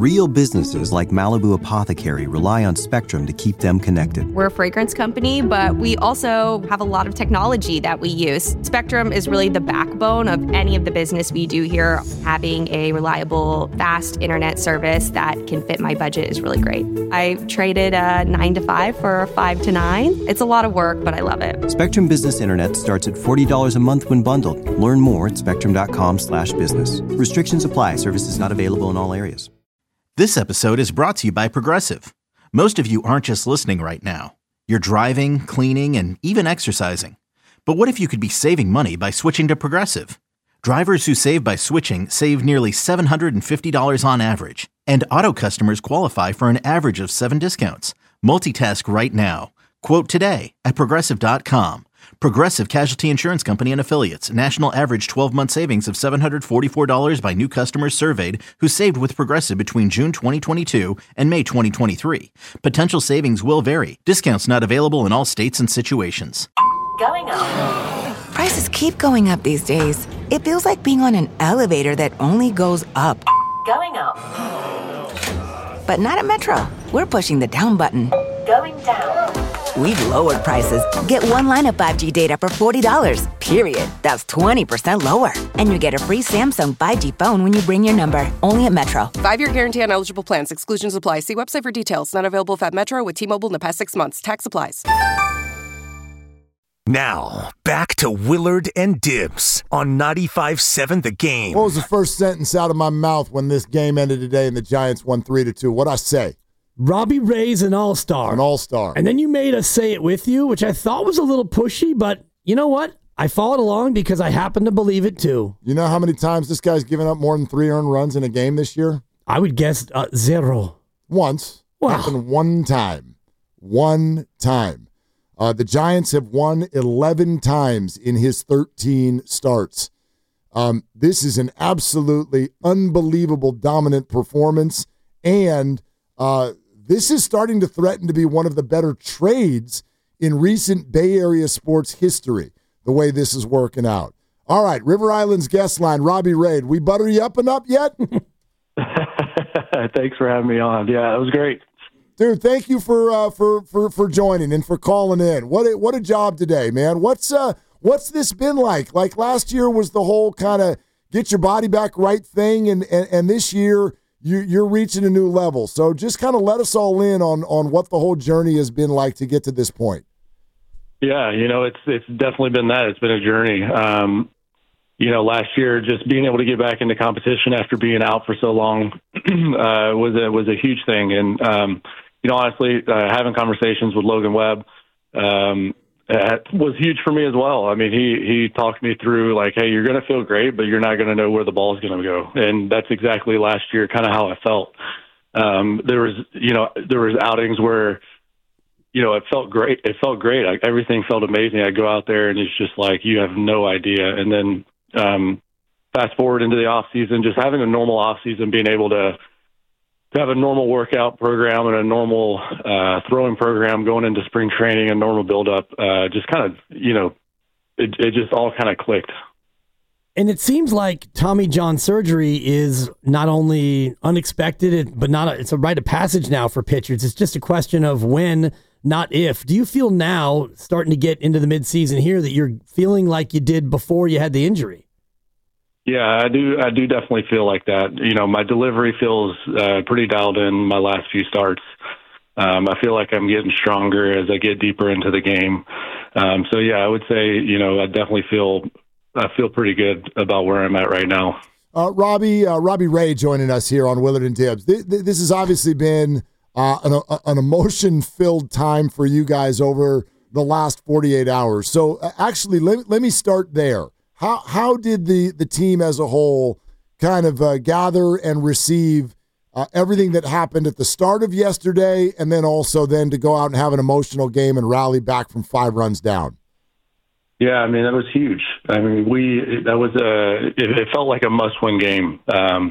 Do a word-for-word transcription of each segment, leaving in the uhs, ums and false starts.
Real businesses like Malibu Apothecary rely on Spectrum to keep them connected. We're a fragrance company, but we also have a lot of technology that we use. Spectrum is really the backbone of any of the business we do here. Having a reliable, fast internet service that can fit my budget is really great. I traded a nine to five for a five to nine. It's a lot of work, but I love it. Spectrum Business Internet starts at forty dollars a month when bundled. Learn more at spectrum.com slash business. Restrictions apply. Services not available in all areas. This episode is brought to you by Progressive. Most of you aren't just listening right now. You're driving, cleaning, and even exercising. But what if you could be saving money by switching to Progressive? Drivers who save by switching save nearly seven hundred fifty dollars on average. And auto customers qualify for an average of seven discounts. Multitask right now. Quote today at Progressive dot com. Progressive Casualty Insurance Company and Affiliates. National average twelve-month savings of seven hundred forty-four dollars by new customers surveyed who saved with Progressive between June twenty twenty-two and May twenty twenty-three. Potential savings will vary. Discounts not available in all states and situations. Going up. Prices keep going up these days. It feels like being on an elevator that only goes up. Going up. But not at Metro. We're pushing the down button. Going down. We've lowered prices. Get one line of five G data for forty dollars, period. That's twenty percent lower. And you get a free Samsung five G phone when you bring your number. Only at Metro. Five-year guarantee on eligible plans. Exclusions apply. See website for details. Not available if at Metro with T-Mobile in the past six months. Tax applies. Now, back to Willard and Dibs on ninety-five seven The Game. What was the first sentence out of my mouth when this game ended today and the Giants won three to two? What'd I say? Robbie Ray's an all-star. An all-star. And then you made us say it with you, which I thought was a little pushy, but you know what? I followed along because I happen to believe it too. You know how many times this guy's given up more than three earned runs in a game this year? I would guess uh, zero. Once. Wow. Happened one time. One time. Uh, the Giants have won eleven times in his thirteen starts. Um, this is an absolutely unbelievable dominant performance, and uh, this is starting to threaten to be one of the better trades in recent Bay Area sports history, the way this is working out. All right, River Island's guest line, Robbie Ray. We butter you up and up yet? Thanks for having me on. Yeah, it was great. Dude, thank you for uh, for for for joining and for calling in. What a, what a job today, man. What's uh what's this been like? Like last year was the whole kind of get your body back right thing, and and, and this year you, you're reaching a new level. So just kind of let us all in on on what the whole journey has been like to get to this point. Yeah, you know, it's it's definitely been that. It's been a journey. Um, you know, last year just being able to get back into competition after being out for so long uh, was a was a huge thing, and um, you know, honestly, uh, having conversations with Logan Webb um, was huge for me as well. I mean, he he talked me through like, hey, you're going to feel great, but you're not going to know where the ball is going to go, and that's exactly last year kind of how I felt. Um, there was, you know, there was outings where, you know, it felt great. It felt great. Like, everything felt amazing. I go out there and it's just like you have no idea. And then um, fast forward into the off season, just having a normal off season, being able to. To have a normal workout program and a normal uh, throwing program going into spring training and normal buildup, uh, just kind of, you know, it, it just all kind of clicked. And it seems like Tommy John surgery is not only unexpected, but not a, it's a rite of passage now for pitchers. It's just a question of when, not if. Do you feel now, starting to get into the midseason here, that you're feeling like you did before you had the injury? Yeah, I do. I do definitely feel like that. You know, my delivery feels uh, pretty dialed in my last few starts. Um, I feel like I'm getting stronger as I get deeper into the game. Um, so yeah, I would say, you know, I definitely feel I feel pretty good about where I'm at right now. Uh, Robbie, uh, Robbie Ray joining us here on Willard and Dibs. This, this has obviously been uh, an, an emotion-filled time for you guys over the last forty-eight hours. So uh, actually, let, let me start there. How how did the, the team as a whole kind of uh, gather and receive uh, everything that happened at the start of yesterday, and then also then to go out and have an emotional game and rally back from five runs down? Yeah, I mean, that was huge. I mean, we that was a it, it felt like a must-win game, um,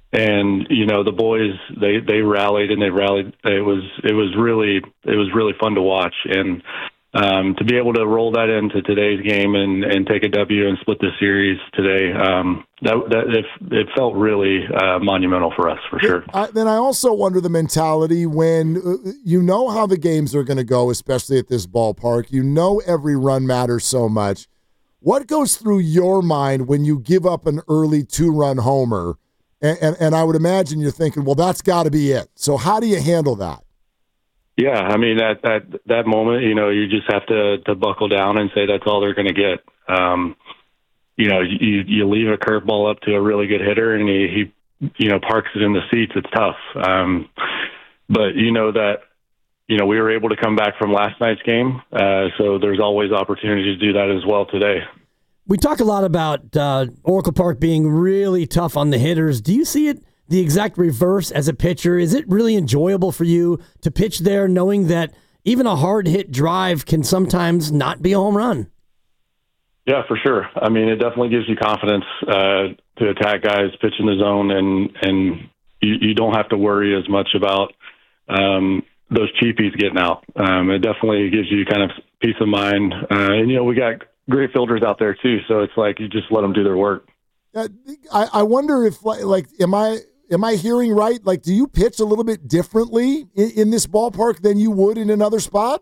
and you know the boys they, they rallied and they rallied. It was it was really it was really fun to watch, and um, to be able to roll that into today's game and, and take a W and split the series today, um, that, that it, it felt really uh, monumental for us, for sure. I, then I also wonder the mentality when uh, you know how the games are going to go, especially at this ballpark. You know every run matters so much. What goes through your mind when you give up an early two-run homer? And, and, and I would imagine you're thinking, well, that's got to be it. So how do you handle that? Yeah, I mean, at that, that moment, you know, you just have to, to buckle down and say that's all they're going to get. Um, you know, you, you leave a curveball up to a really good hitter, and he, he you know, parks it in the seats. It's tough. Um, but you know that, you know, we were able to come back from last night's game, uh, so there's always opportunity to do that as well today. We talk a lot about uh, Oracle Park being really tough on the hitters. Do you see it the exact reverse as a pitcher? Is it really enjoyable for you to pitch there knowing that even a hard hit drive can sometimes not be a home run? Yeah, for sure. I mean, it definitely gives you confidence uh, to attack guys, pitch in the zone, and, and you, you don't have to worry as much about um, those cheapies getting out. Um, it definitely gives you kind of peace of mind. Uh, and, you know, we got great fielders out there too, so it's like you just let them do their work. Uh, I, I wonder if, like, like, am I am I hearing right? Like, do you pitch a little bit differently in, in this ballpark than you would in another spot?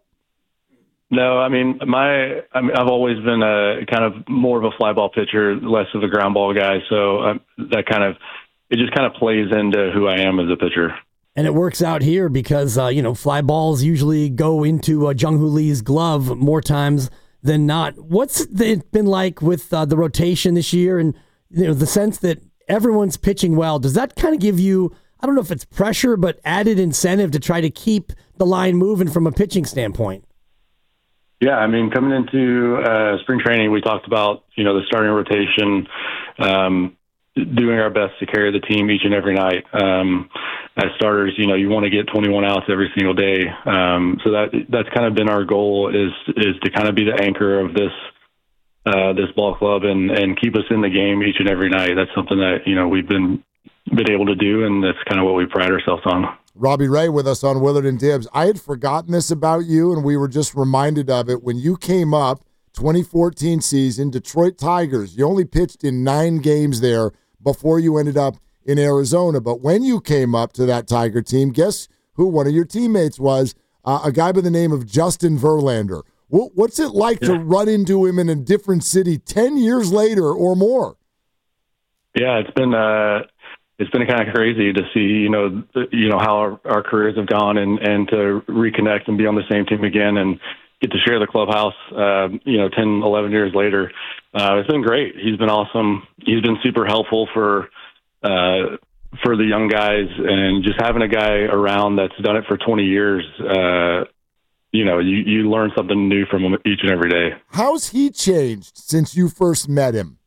No, I mean, my I mean, I've always been a kind of more of a fly ball pitcher, less of a ground ball guy. So um, that kind of it just kind of plays into who I am as a pitcher. And it works out here because uh, you know, fly balls usually go into uh, Jung Hoo Lee's glove more times than not. What's it been like with uh, the rotation this year, and you know, the sense that everyone's pitching well? Does that kind of give you, I don't know if it's pressure, but added incentive to try to keep the line moving from a pitching standpoint? Yeah, I mean, coming into uh, spring training, we talked about, you know, the starting rotation, um, doing our best to carry the team each and every night. Um, as starters, you know, you want to get twenty-one outs every single day. Um, so that that's kind of been our goal, is is to kind of be the anchor of this uh, this ball club and, and keep us in the game each and every night. That's something that, you know, we've been been able to do, and that's kind of what we pride ourselves on. Robbie Ray with us on Willard and Dibs. I had forgotten this about you, and we were just reminded of it when you came up, twenty fourteen season, Detroit Tigers. You only pitched in nine games there before you ended up in Arizona. But when you came up to that Tiger team, guess who one of your teammates was? Uh, a guy by the name of Justin Verlander. What's it like yeah. to run into him in a different city ten years later or more? Yeah, it's been uh, it's been kind of crazy to see, you know, you know how our, our careers have gone, and, and to reconnect and be on the same team again and get to share the clubhouse, uh, you know, ten, eleven years later. Uh, it's been great. He's been awesome. He's been super helpful for uh, for the young guys, and just having a guy around that's done it for twenty years. Uh, you know, you, you learn something new from him each and every day. How's he changed since you first met him?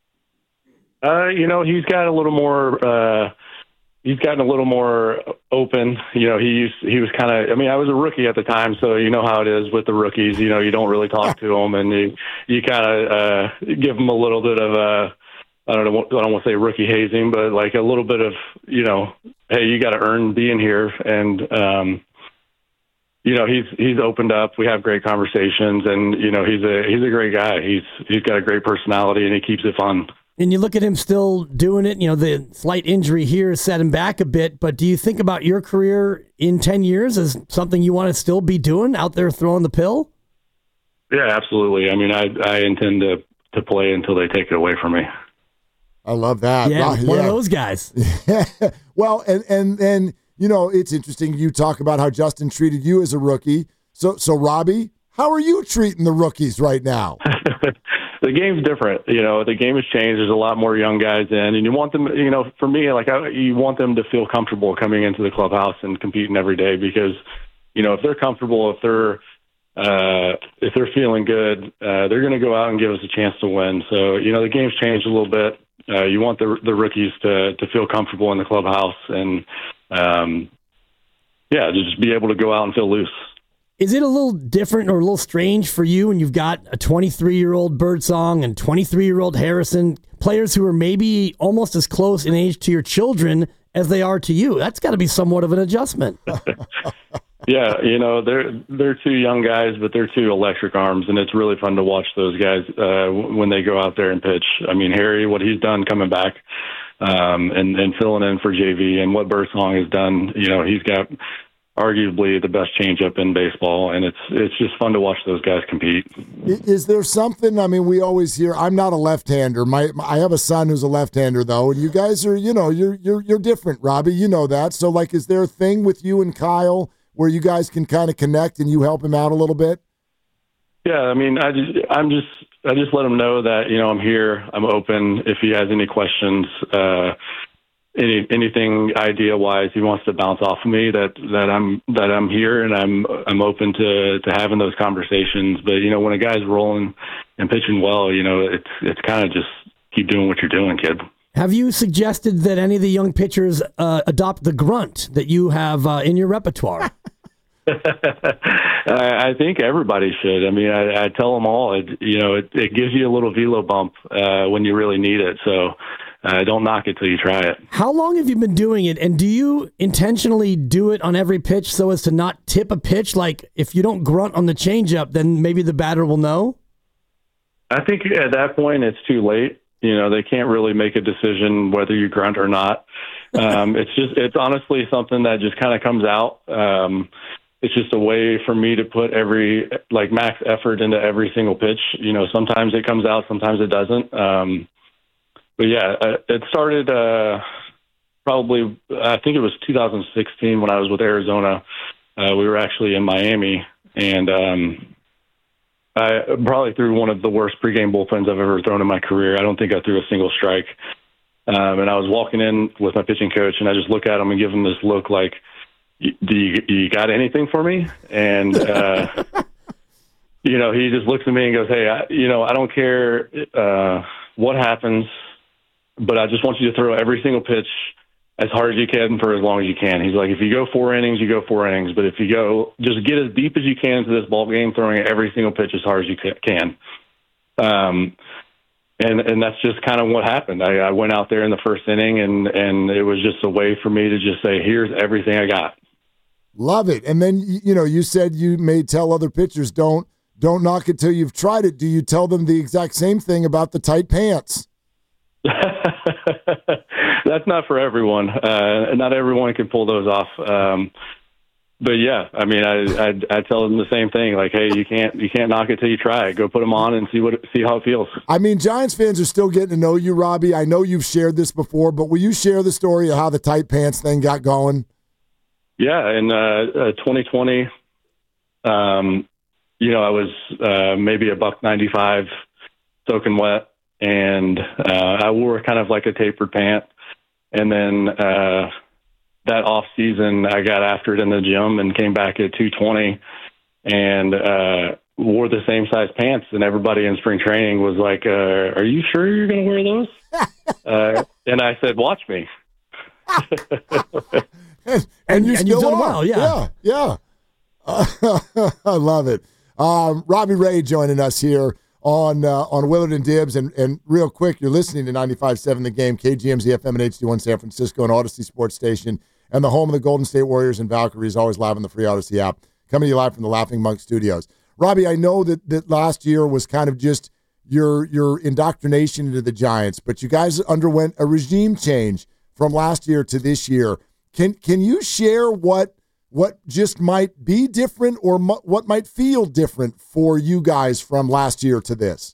Uh, you know, he's got a little more, uh, he's gotten a little more open. You know, he used, he was kind of, I mean, I was a rookie at the time, so you know how it is with the rookies. You know, you don't really talk to them, and you, you kind of uh, give them a little bit of a, I don't know, I don't want to say rookie hazing, but like a little bit of, you know, hey, you got to earn being here. And, um, you know, he's, he's opened up. We have great conversations, and, you know, he's a, he's a great guy. He's, he's got a great personality, and he keeps it fun. And you look at him still doing it. You know, the slight injury here set him back a bit, but do you think about your career in ten years as something you want to still be doing, out there throwing the pill? Yeah, absolutely. I mean, I, I intend to, to play until they take it away from me. I love that. Yeah, wow, one yeah. of those guys. Well, and, and, and, you know, it's interesting. You talk about how Justin treated you as a rookie. So, so Robbie, how are you treating the rookies right now? The game's different. You know, the game has changed. There's a lot more young guys in, and you want them, you know, for me, like I, you want them to feel comfortable coming into the clubhouse and competing every day, because, you know, if they're comfortable, if they're, uh, if they're feeling good, uh, they're going to go out and give us a chance to win. So, you know, the game's changed a little bit. Uh, you want the the rookies to, to feel comfortable in the clubhouse, and, um, yeah, to just be able to go out and feel loose. Is it a little different or a little strange for you when you've got a twenty-three-year-old Birdsong and twenty-three-year-old Harrison, players who are maybe almost as close in age to your children as they are to you? That's got to be somewhat of an adjustment. Yeah, you know, they're they're two young guys, but they're two electric arms, and it's really fun to watch those guys uh, when they go out there and pitch. I mean, Harry, what he's done coming back um, and, and filling in for J V, and what Birdsong has done, you know, he's got arguably the best changeup in baseball, and it's it's just fun to watch those guys compete. Is there something? I mean, we always hear. I'm not a left-hander. My I have a son who's a left-hander, though, and you guys are, you know, you're you're you're different, Robbie. You know that. So, like, is there a thing with you and Kyle where you guys can kind of connect and you help him out a little bit? Yeah, I mean, I just, I'm just, I just let him know that, you know, I'm here, I'm open. If he has any questions, uh, any anything idea wise, he wants to bounce off of me. That that I'm that I'm here and I'm I'm open to to having those conversations. But you know, when a guy's rolling and pitching well, you know, it's it's kind of just keep doing what you're doing, kid. Have you suggested that any of the young pitchers uh, adopt the grunt that you have uh, in your repertoire? I think everybody should. I mean, I, I tell them all, it, you know, it, it gives you a little velo bump uh, when you really need it. So uh, don't knock it till you try it. How long have you been doing it? And do you intentionally do it on every pitch so as to not tip a pitch? Like if you don't grunt on the changeup, then maybe the batter will know? I think at that point it's too late. You know, they can't really make a decision whether you grunt or not. Um, it's just, it's honestly something that just kind of comes out. Um, it's just a way for me to put every, like, max effort into every single pitch. You know, sometimes it comes out, sometimes it doesn't. Um, but yeah, it started uh, probably, I think it was two thousand sixteen when I was with Arizona. Uh, we were actually in Miami, and um, I probably threw one of the worst pregame bullpens I've ever thrown in my career. I don't think I threw a single strike. Um, and I was walking in with my pitching coach, and I just look at him and give him this look like, do you, you got anything for me? And, uh, you know, he just looks at me and goes, hey, I, you know, I don't care uh, what happens, but I just want you to throw every single pitch as hard as you can for as long as you can. He's like, if you go four innings, you go four innings. But if you go, just get as deep as you can into this ball game, throwing every single pitch as hard as you can. Um, and and that's just kind of what happened. I, I went out there in the first inning, and, and it was just a way for me to just say, here's everything I got. Love it. And then, you know, you said you may tell other pitchers, don't don't knock it till you've tried it. Do you tell them the exact same thing about the tight pants? That's not for everyone. Uh, not everyone can pull those off. Um, but yeah, I mean, I, I I tell them the same thing. Like, hey, you can't you can't knock it till you try it. Go put them on and see what see how it feels. I mean, Giants fans are still getting to know you, Robbie. I know you've shared this before, but will you share the story of how the tight pants thing got going? Yeah, in uh, uh, twenty twenty, um, you know, I was uh, maybe a buck ninety-five, soaking wet, and uh, I wore kind of like a tapered pant. And then uh, that off season, I got after it in the gym and came back at two twenty, and uh, wore the same size pants. And everybody in spring training was like, uh, "Are you sure you're going to wear those?" uh, and I said, "Watch me." And, and you and still you've done are. well, yeah. Yeah, yeah. Uh, I love it. Um, Robbie Ray joining us here on uh, on Willard and Dibbs. And, and real quick, you're listening to ninety-five point seven The Game, K G M Z F M and H D one San Francisco, and Odyssey Sports Station, and the home of the Golden State Warriors and Valkyries, always live on the free Odyssey app. Coming to you live from the Laughing Monk Studios. Robbie, I know that, that last year was kind of just your your indoctrination into the Giants, but you guys underwent a regime change from last year to this year. Can can you share what what just might be different or mu- what might feel different for you guys from last year to this?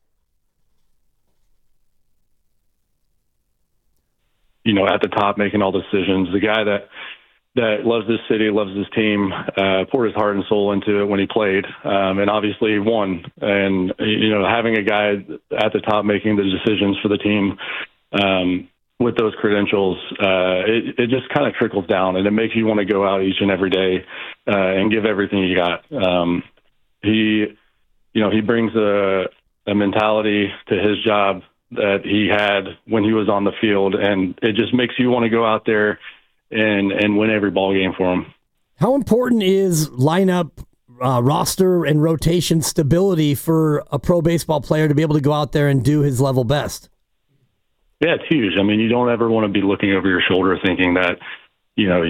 You know, at the top, making all decisions, the guy that that loves this city, loves this team, uh, poured his heart and soul into it when he played, um, and obviously won. And, you know, having a guy at the top making the decisions for the team, um, with those credentials, uh, it, it just kind of trickles down, and it makes you want to go out each and every day uh, and give everything you got. Um, he, you know, he brings a, a mentality to his job that he had when he was on the field, and it just makes you want to go out there and and win every ball game for him. How important is lineup, uh, roster, and rotation stability for a pro baseball player to be able to go out there and do his level best? Yeah, it's huge. I mean, you don't ever want to be looking over your shoulder thinking that, you know, you're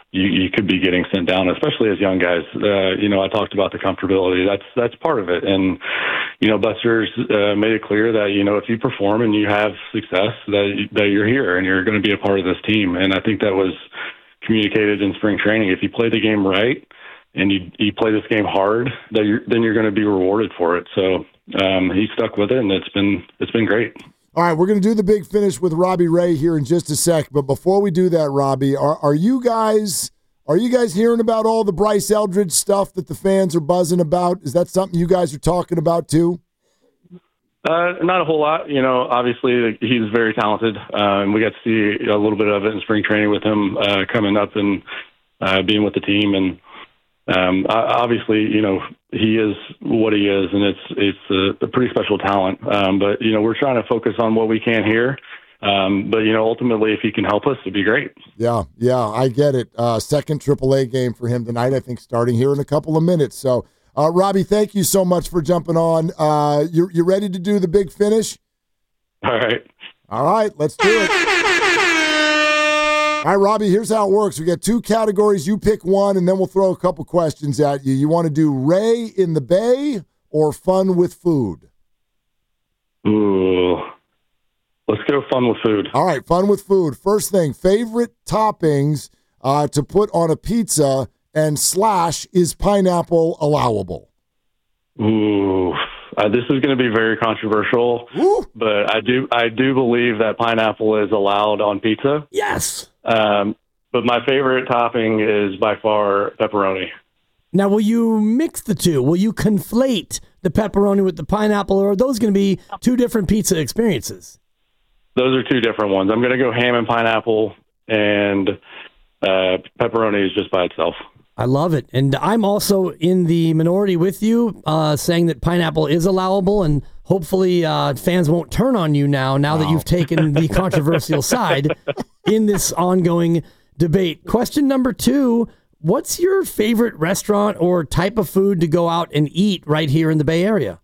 you, you could be getting sent down, especially as young guys. Uh, you know, I talked about the comfortability. That's that's part of it. And, you know, Buster's uh, made it clear that, you know, if you perform and you have success, that, that you're here and you're going to be a part of this team. And I think that was communicated in spring training. If you play the game right and you, you play this game hard, that you're, then you're going to be rewarded for it. So um, he stuck with it, and it's been it's been great. All right, we're going to do the big finish with Robbie Ray here in just a sec. But before we do that, Robbie, are, are you guys are you guys hearing about all the Bryce Eldridge stuff that the fans are buzzing about? Is that something you guys are talking about too? Uh, not a whole lot. You know, obviously he's very talented. Uh, and we got to see a little bit of it in spring training with him uh, coming up and uh, being with the team. And um, obviously, you know, he is what he is, and it's it's a, a pretty special talent. Um, but, you know, we're trying to focus on what we can here. Um, but, you know, ultimately, if he can help us, it'd be great. Yeah, yeah, I get it. Uh, second triple A game for him tonight, I think, starting here in a couple of minutes. So, uh, Robbie, thank you so much for jumping on. Uh, you you ready to do the big finish? All right. All right, let's do it. All right, Robbie, here's how it works. We got two categories. You pick one, and then we'll throw a couple questions at you. You want to do Ray in the Bay or fun with food? Ooh. Let's go fun with food. All right, fun with food. First thing, favorite toppings uh, to put on a pizza, and slash, is pineapple allowable? Ooh, uh, this is going to be very controversial, Ooh. but I do I do believe that pineapple is allowed on pizza. Yes. Um, but my favorite topping is by far pepperoni. Now, will you mix the two? Will you conflate the pepperoni with the pineapple, or are those going to be two different pizza experiences? Those are two different ones. I'm going to go ham and pineapple, and uh, pepperoni is just by itself. I love it. And I'm also in the minority with you, uh, saying that pineapple is allowable, and hopefully uh, fans won't turn on you now, now wow. that you've taken the controversial side in this ongoing debate. Question number two, what's your favorite restaurant or type of food to go out and eat right here in the Bay Area?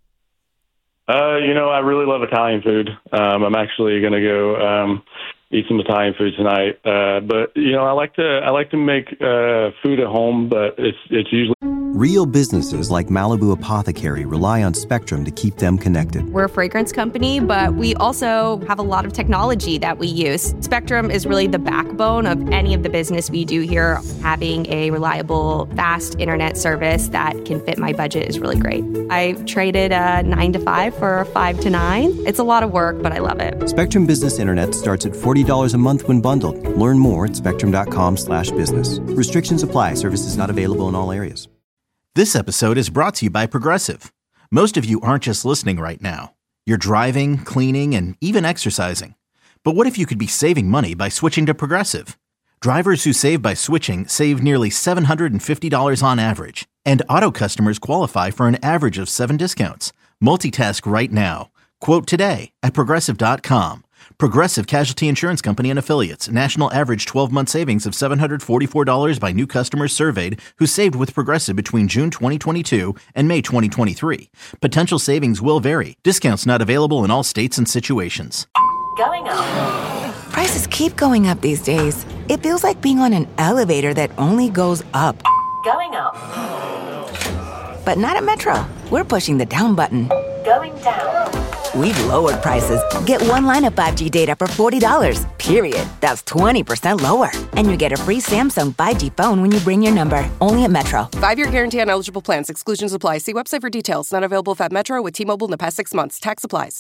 Uh, you know, I really love Italian food. Um, I'm actually going to go um, eat some Italian food tonight. Uh, but you know, I like to I like to make uh, food at home, but it's it's usually. Real businesses like Malibu Apothecary rely on Spectrum to keep them connected. We're a fragrance company, but we also have a lot of technology that we use. Spectrum is really the backbone of any of the business we do here. Having a reliable, fast internet service that can fit my budget is really great. I traded a nine to five for a five to nine. It's a lot of work, but I love it. Spectrum Business Internet starts at forty dollars a month when bundled. Learn more at spectrum.com slash business. Restrictions apply. Services not available in all areas. This episode is brought to you by Progressive. Most of you aren't just listening right now. You're driving, cleaning, and even exercising. But what if you could be saving money by switching to Progressive? Drivers who save by switching save nearly seven hundred fifty dollars on average. And auto customers qualify for an average of seven discounts. Multitask right now. Quote today at Progressive dot com. Progressive Casualty Insurance Company and Affiliates. National average twelve-month savings of seven hundred forty-four dollars by new customers surveyed who saved with Progressive between June twenty twenty-two and May twenty twenty-three. Potential savings will vary. Discounts not available in all states and situations. Going up. Prices keep going up these days. It feels like being on an elevator that only goes up. Going up. But not at Metro. We're pushing the down button. Going down. We've lowered prices. Get one line of five G data for forty dollars, period. That's twenty percent lower. And you get a free Samsung five G phone when you bring your number. Only at Metro. Five-year guarantee on eligible plans. Exclusions apply. See website for details. Not available if at Metro with T-Mobile in the past six months. Tax applies.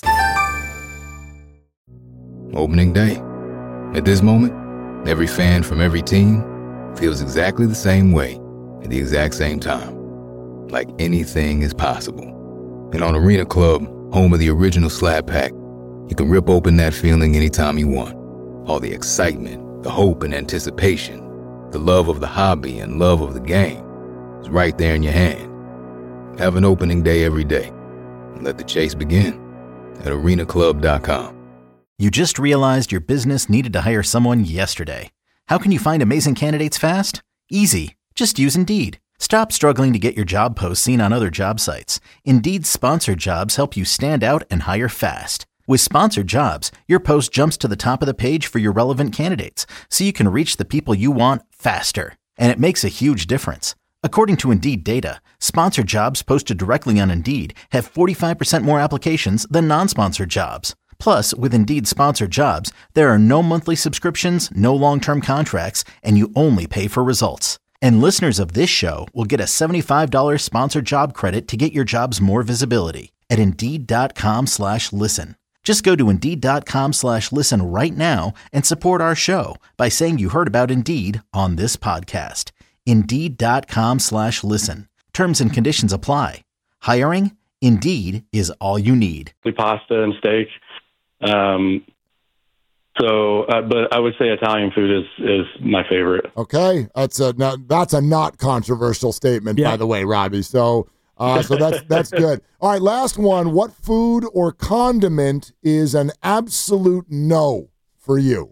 Opening day. At this moment, every fan from every team feels exactly the same way at the exact same time. Like anything is possible. And on Arena Club, home of the original Slab Pack, you can rip open that feeling anytime you want. All the excitement, the hope and anticipation, the love of the hobby and love of the game is right there in your hand. Have an opening day every day. And let the chase begin at arena club dot com. You just realized your business needed to hire someone yesterday. How can you find amazing candidates fast? Easy. Just use Indeed. Stop struggling to get your job posts seen on other job sites. Indeed's sponsored jobs help you stand out and hire fast. With sponsored jobs, your post jumps to the top of the page for your relevant candidates, so you can reach the people you want faster. And it makes a huge difference. According to Indeed data, sponsored jobs posted directly on Indeed have forty-five percent more applications than non-sponsored jobs. Plus, with Indeed sponsored jobs, there are no monthly subscriptions, no long-term contracts, and you only pay for results. And listeners of this show will get a seventy-five dollars sponsored job credit to get your jobs more visibility at Indeed.com slash listen. Just go to Indeed.com slash listen right now and support our show by saying you heard about Indeed on this podcast. Indeed.com slash listen. Terms and conditions apply. Hiring? Indeed is all you need. Pasta and steak. Um, so, uh, but I would say Italian food is, is my favorite. Okay. That's a, not, that's a not controversial statement, yeah. by the way, Robbie. So, uh, so that's, that's good. All right. Last one. What food or condiment is an absolute no for you?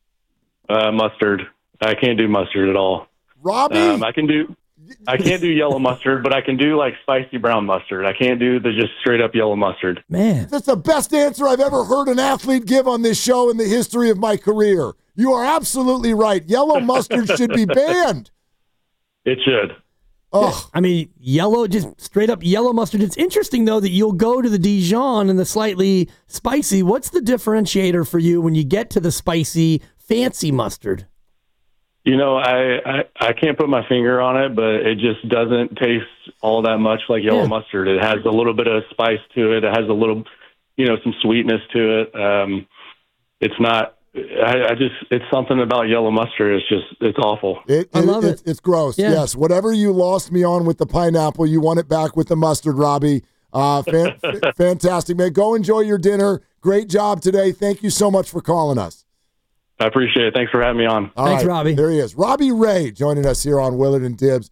Uh, mustard. I can't do mustard at all. Robbie, um, I can do, I can't do yellow mustard, but I can do like spicy brown mustard. I can't do the just straight up yellow mustard. Man, that's the best answer I've ever heard an athlete give on this show in the history of my career. You are absolutely right. Yellow mustard should be banned. It should. Oh, I mean, yellow, just straight up yellow mustard. It's interesting though that you'll go to the Dijon and the slightly spicy. What's the differentiator for you when you get to the spicy, fancy mustard? You know, I, I, I can't put my finger on it, but it just doesn't taste all that much like yellow yeah. mustard. It has a little bit of spice to it. It has a little, you know, some sweetness to it. Um, it's not, I, I just, it's something about yellow mustard. It's just, it's awful. It, I it, love it. it. It's gross. Yeah. Yes. Whatever you lost me on with the pineapple, you won it back with the mustard, Robbie. Uh, fan, fantastic, man. Go enjoy your dinner. Great job today. Thank you so much for calling us. I appreciate it. Thanks for having me on. All Thanks, right, Robbie. There he is. Robbie Ray joining us here on Willard and Dibs.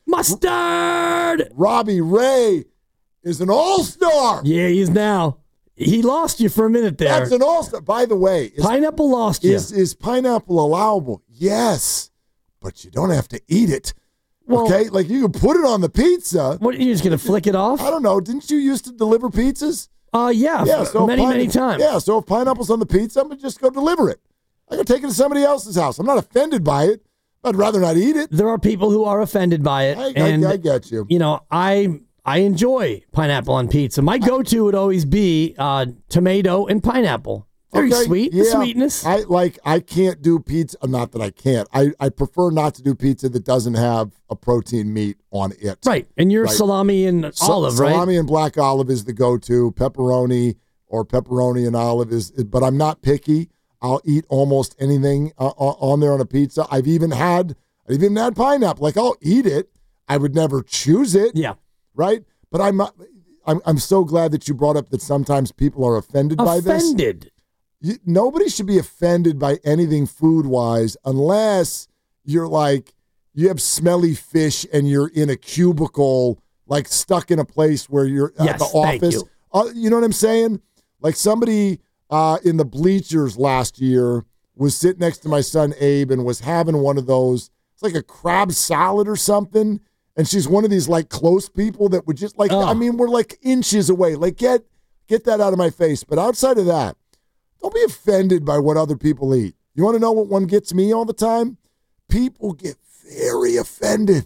Mustard! Robbie Ray is an all-star. Yeah, he is now. He lost you for a minute there. That's an all-star. By the way, is, pineapple lost you. Is, is pineapple allowable? Yes, but you don't have to eat it. Well, okay? Like, you can put it on the pizza. What, are you just going to flick it off? I don't know. Didn't you used to deliver pizzas? Uh, yeah, yeah so many, pine- many times. Yeah, so if pineapple's on the pizza, I'm going to just go deliver it. I can take it to somebody else's house. I'm not offended by it. I'd rather not eat it. There are people who are offended by it. I, and, I, I get you. You know, I I enjoy pineapple on pizza. My go-to would always be uh, tomato and pineapple. Very okay, sweet. Yeah. The sweetness. I like. I can't do pizza. Not that I can't. I, I prefer not to do pizza that doesn't have a protein meat on it. Right. And your right. salami and so, olive, salami right? Salami and black olive is the go-to. Pepperoni or pepperoni and olive is. But I'm not picky. I'll eat almost anything uh, on there on a pizza. I've even had, I've even had pineapple. Like, I'll eat it. I would never choose it. Yeah. Right? But I'm I'm, I'm so glad that you brought up that sometimes people are offended, offended. by this. Offended. You, nobody should be offended by anything food-wise unless you're like, you have smelly fish and you're in a cubicle, like stuck in a place where you're yes, at the office. Thank you. Uh, you know what I'm saying? Like somebody... Uh, in the bleachers last year, was sitting next to my son Abe and was having one of those, it's like a crab salad or something. And she's one of these like close people that would just like, oh. I mean, we're like inches away. Like, get get that out of my face. But outside of that, don't be offended by what other people eat. You want to know what one gets me all the time? People get very offended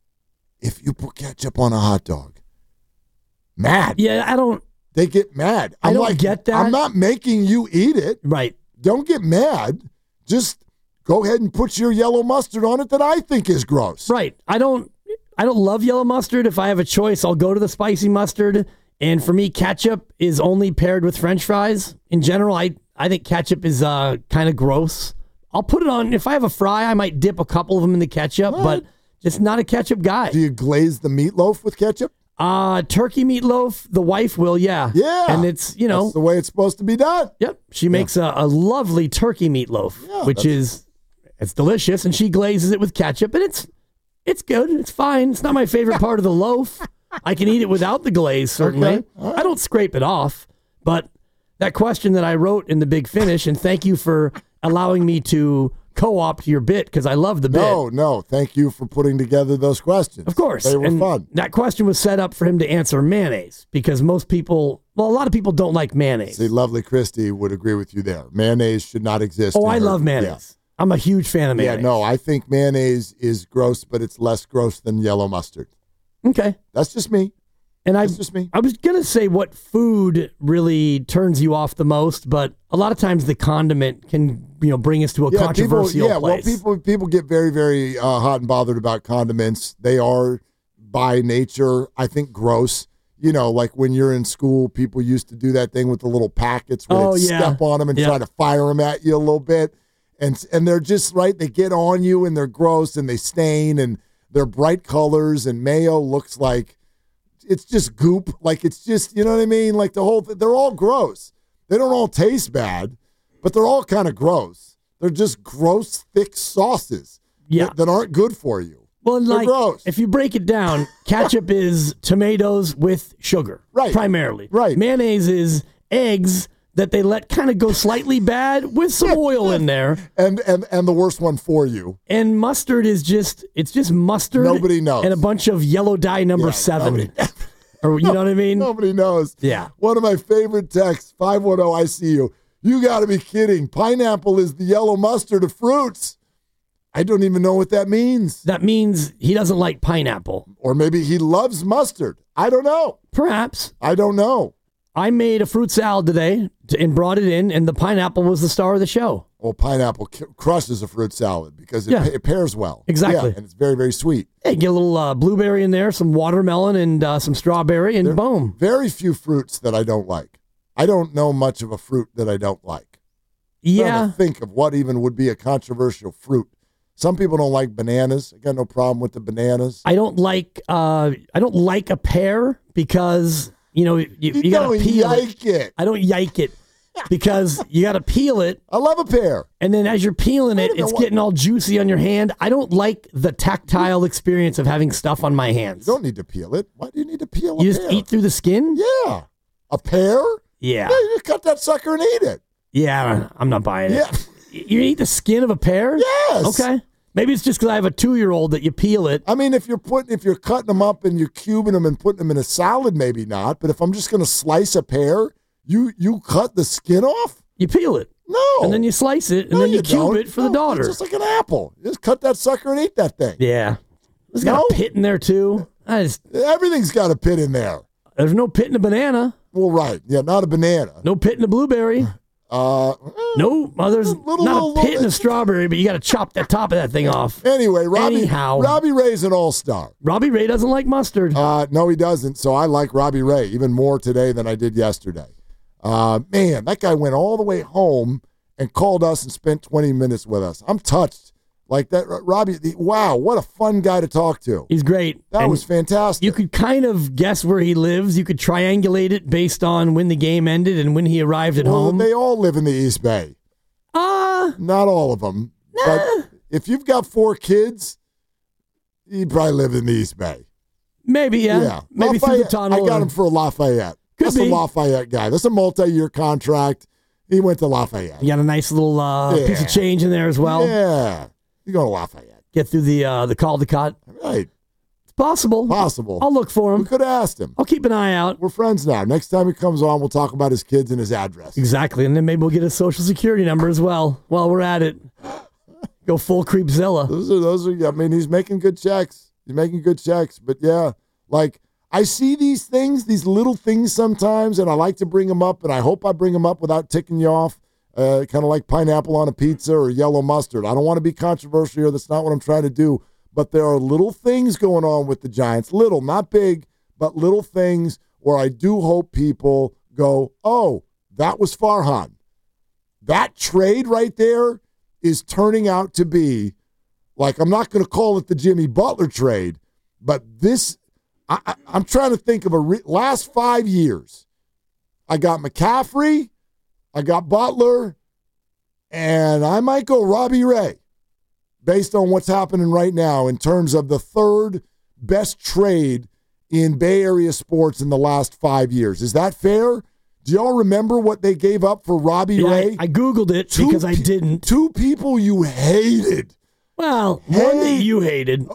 if you put ketchup on a hot dog. Mad. Yeah, I don't. They get mad. I'm I don't like, get that. I'm not making you eat it. Right. Don't get mad. Just go ahead and put your yellow mustard on it that I think is gross. Right. I don't I don't love yellow mustard. If I have a choice, I'll go to the spicy mustard. And for me, ketchup is only paired with French fries. In general, I, I think ketchup is uh, kind of gross. I'll put it on. If I have a fry, I might dip a couple of them in the ketchup, right. But just not a ketchup guy. Do you glaze the meatloaf with ketchup? Uh, turkey meatloaf, the wife will, yeah. Yeah. And it's, you know. That's the way it's supposed to be done. Yep. She makes yeah. a, a lovely turkey meatloaf, yeah, which is, it's delicious, and she glazes it with ketchup, and it's it's good. It's fine. It's not my favorite part of the loaf. I can eat it without the glaze, certainly. Okay. Right. I don't scrape it off, but that question that I wrote in the Big Finish, and thank you for allowing me to co-opt your bit, because I love the bit. No, no. Thank you for putting together those questions. Of course. They were and fun. That question was set up for him to answer mayonnaise, because most people, well, a lot of people don't like mayonnaise. See, lovely Christy would agree with you there. Mayonnaise should not exist. Oh, I her, love mayonnaise. I'm a huge fan of mayonnaise. Yeah, no, I think mayonnaise is gross, but it's less gross than yellow mustard. Okay. That's just me. And I, That's just me. I was going to say what food really turns you off the most, but a lot of times the condiment can, you know, bring us to a yeah, controversial people, yeah, place. well, people people get very, very uh, hot and bothered about condiments. They are, by nature, I think, gross. You know, like when you're in school, people used to do that thing with the little packets where Oh, they'd yeah. step on them and Yeah. try to fire them at you a little bit. And and they're just, right, they get on you and they're gross and they stain and they're bright colors and mayo looks like, it's just goop. Like it's just, you know what I mean? Like the whole thing, they're all gross. They don't all taste bad, but they're all kind of gross. They're just gross, thick sauces Yeah. that, that aren't good for you. Well, and They're like, gross. if you break it down, ketchup is tomatoes with sugar, Right. primarily. Right. Mayonnaise is eggs that they let kind of go slightly bad with some oil in there. And, and and the worst one for you. And mustard is just, it's just mustard. Nobody knows. And a bunch of yellow dye number Yeah, seven. nobody- Or, you know what I mean? Nobody knows. Yeah. One of my favorite texts, five one zero, I see you. You got to be kidding. Pineapple is the yellow mustard of fruits. I don't even know what that means. That means he doesn't like pineapple. Or maybe he loves mustard. I don't know. Perhaps. I don't know. I made a fruit salad today to- and brought it in, and the pineapple was the star of the show. Well, pineapple c- crushes a fruit salad because it, Yeah. pa- it pairs well. Exactly. Yeah, and it's very, very sweet. Hey, get a little uh, blueberry in there, some watermelon, and uh, some strawberry, and There- boom. Very few fruits that I don't like. I don't know much of a fruit that I don't like. I'm trying Yeah. to think of what even would be a controversial fruit. Some people don't like bananas. I got no problem with the bananas. I don't like uh, I don't like a pear because, you know, you, you, You got to don't peel it. yike it. I don't yike it because you got to peel it. I love a pear. And then as you're peeling it, don't know it's what- getting all juicy on your hand. I don't like the tactile experience of having stuff on my hands. You don't need to peel it. Why do you need to peel a You just pear? eat through the skin? Yeah. A pear? Yeah. Yeah, you just cut that sucker and eat it. Yeah, I'm not buying it. Yeah. You eat the skin of a pear? Yes. Okay. Maybe it's just because I have a two-year-old that you peel it. I mean, if you're putting, if you're cutting them up and you're cubing them and putting them in a salad, maybe not. But if I'm just going to slice a pear, you you cut the skin off? You peel it. No. And then you slice it, and No, then you, cube don't. it for No, the daughter. It's just like an apple. You just cut that sucker and eat that thing. Yeah. It's got No. a pit in there, too. I just, Everything's got a pit in there. there's no pit in a banana. Well, right. Yeah, not a banana. No pit in a blueberry. Uh, No, well, there's Little, not little, a pit in little- a strawberry, but you got to chop the top of that thing off. Anyway, Robbie, Anyhow. Robbie Ray's an all-star. Robbie Ray doesn't like mustard. Uh, no, he doesn't. So I like Robbie Ray even more today than I did yesterday. Uh, man, that guy went all the way home and called us and spent twenty minutes with us. I'm touched. Like that, Robbie, the, wow, what a fun guy to talk to. He's great. That And was fantastic. you could kind of guess where he lives. You could triangulate it based on when the game ended and when he arrived at well, home. they all live in the East Bay. Ah, Not all of them. But if you've got four kids, you probably live in the East Bay. maybe, yeah. Yeah. Maybe through the Lafayette, tunnel. I got or- him for a Lafayette. Could That's be. a Lafayette guy. That's a multi-year contract. He went to Lafayette. You got a nice little uh, Yeah. piece of change in there as well. Yeah. You go to Lafayette. Get through the uh, the Caldecott. Right. It's possible. Possible. I'll look for We him. could have asked him. I'll keep an eye out. We're friends now. Next time he comes on, we'll talk about his kids and his address. Exactly. And then maybe we'll get his social security number as well while we're at it. Go full Creepzilla. Those are, those are, I mean, he's making good checks. He's making good checks. But yeah, like, I see these things, these little things sometimes, and I like to bring them up, and I hope I bring them up without ticking you off, uh, kind of like pineapple on a pizza or yellow mustard. I don't want to be controversial here. That's not what I'm trying to do. But there are little things going on with the Giants. Little, not big, but little things where I do hope people go, oh, that was Farhan. That trade right there is turning out to be, like, I'm not going to call it the Jimmy Butler trade, but this, I, I, I'm trying to think of a re- last five years. I got McCaffrey, I got Butler, and I might go Robbie Ray based on what's happening right now in terms of the third best trade in Bay Area sports in the last five years. Is that fair? Do y'all remember what they gave up for Robbie Yeah, Ray? I, I Googled it Two because I pe- didn't. Two people you hated. Well, one that Hey. you hated.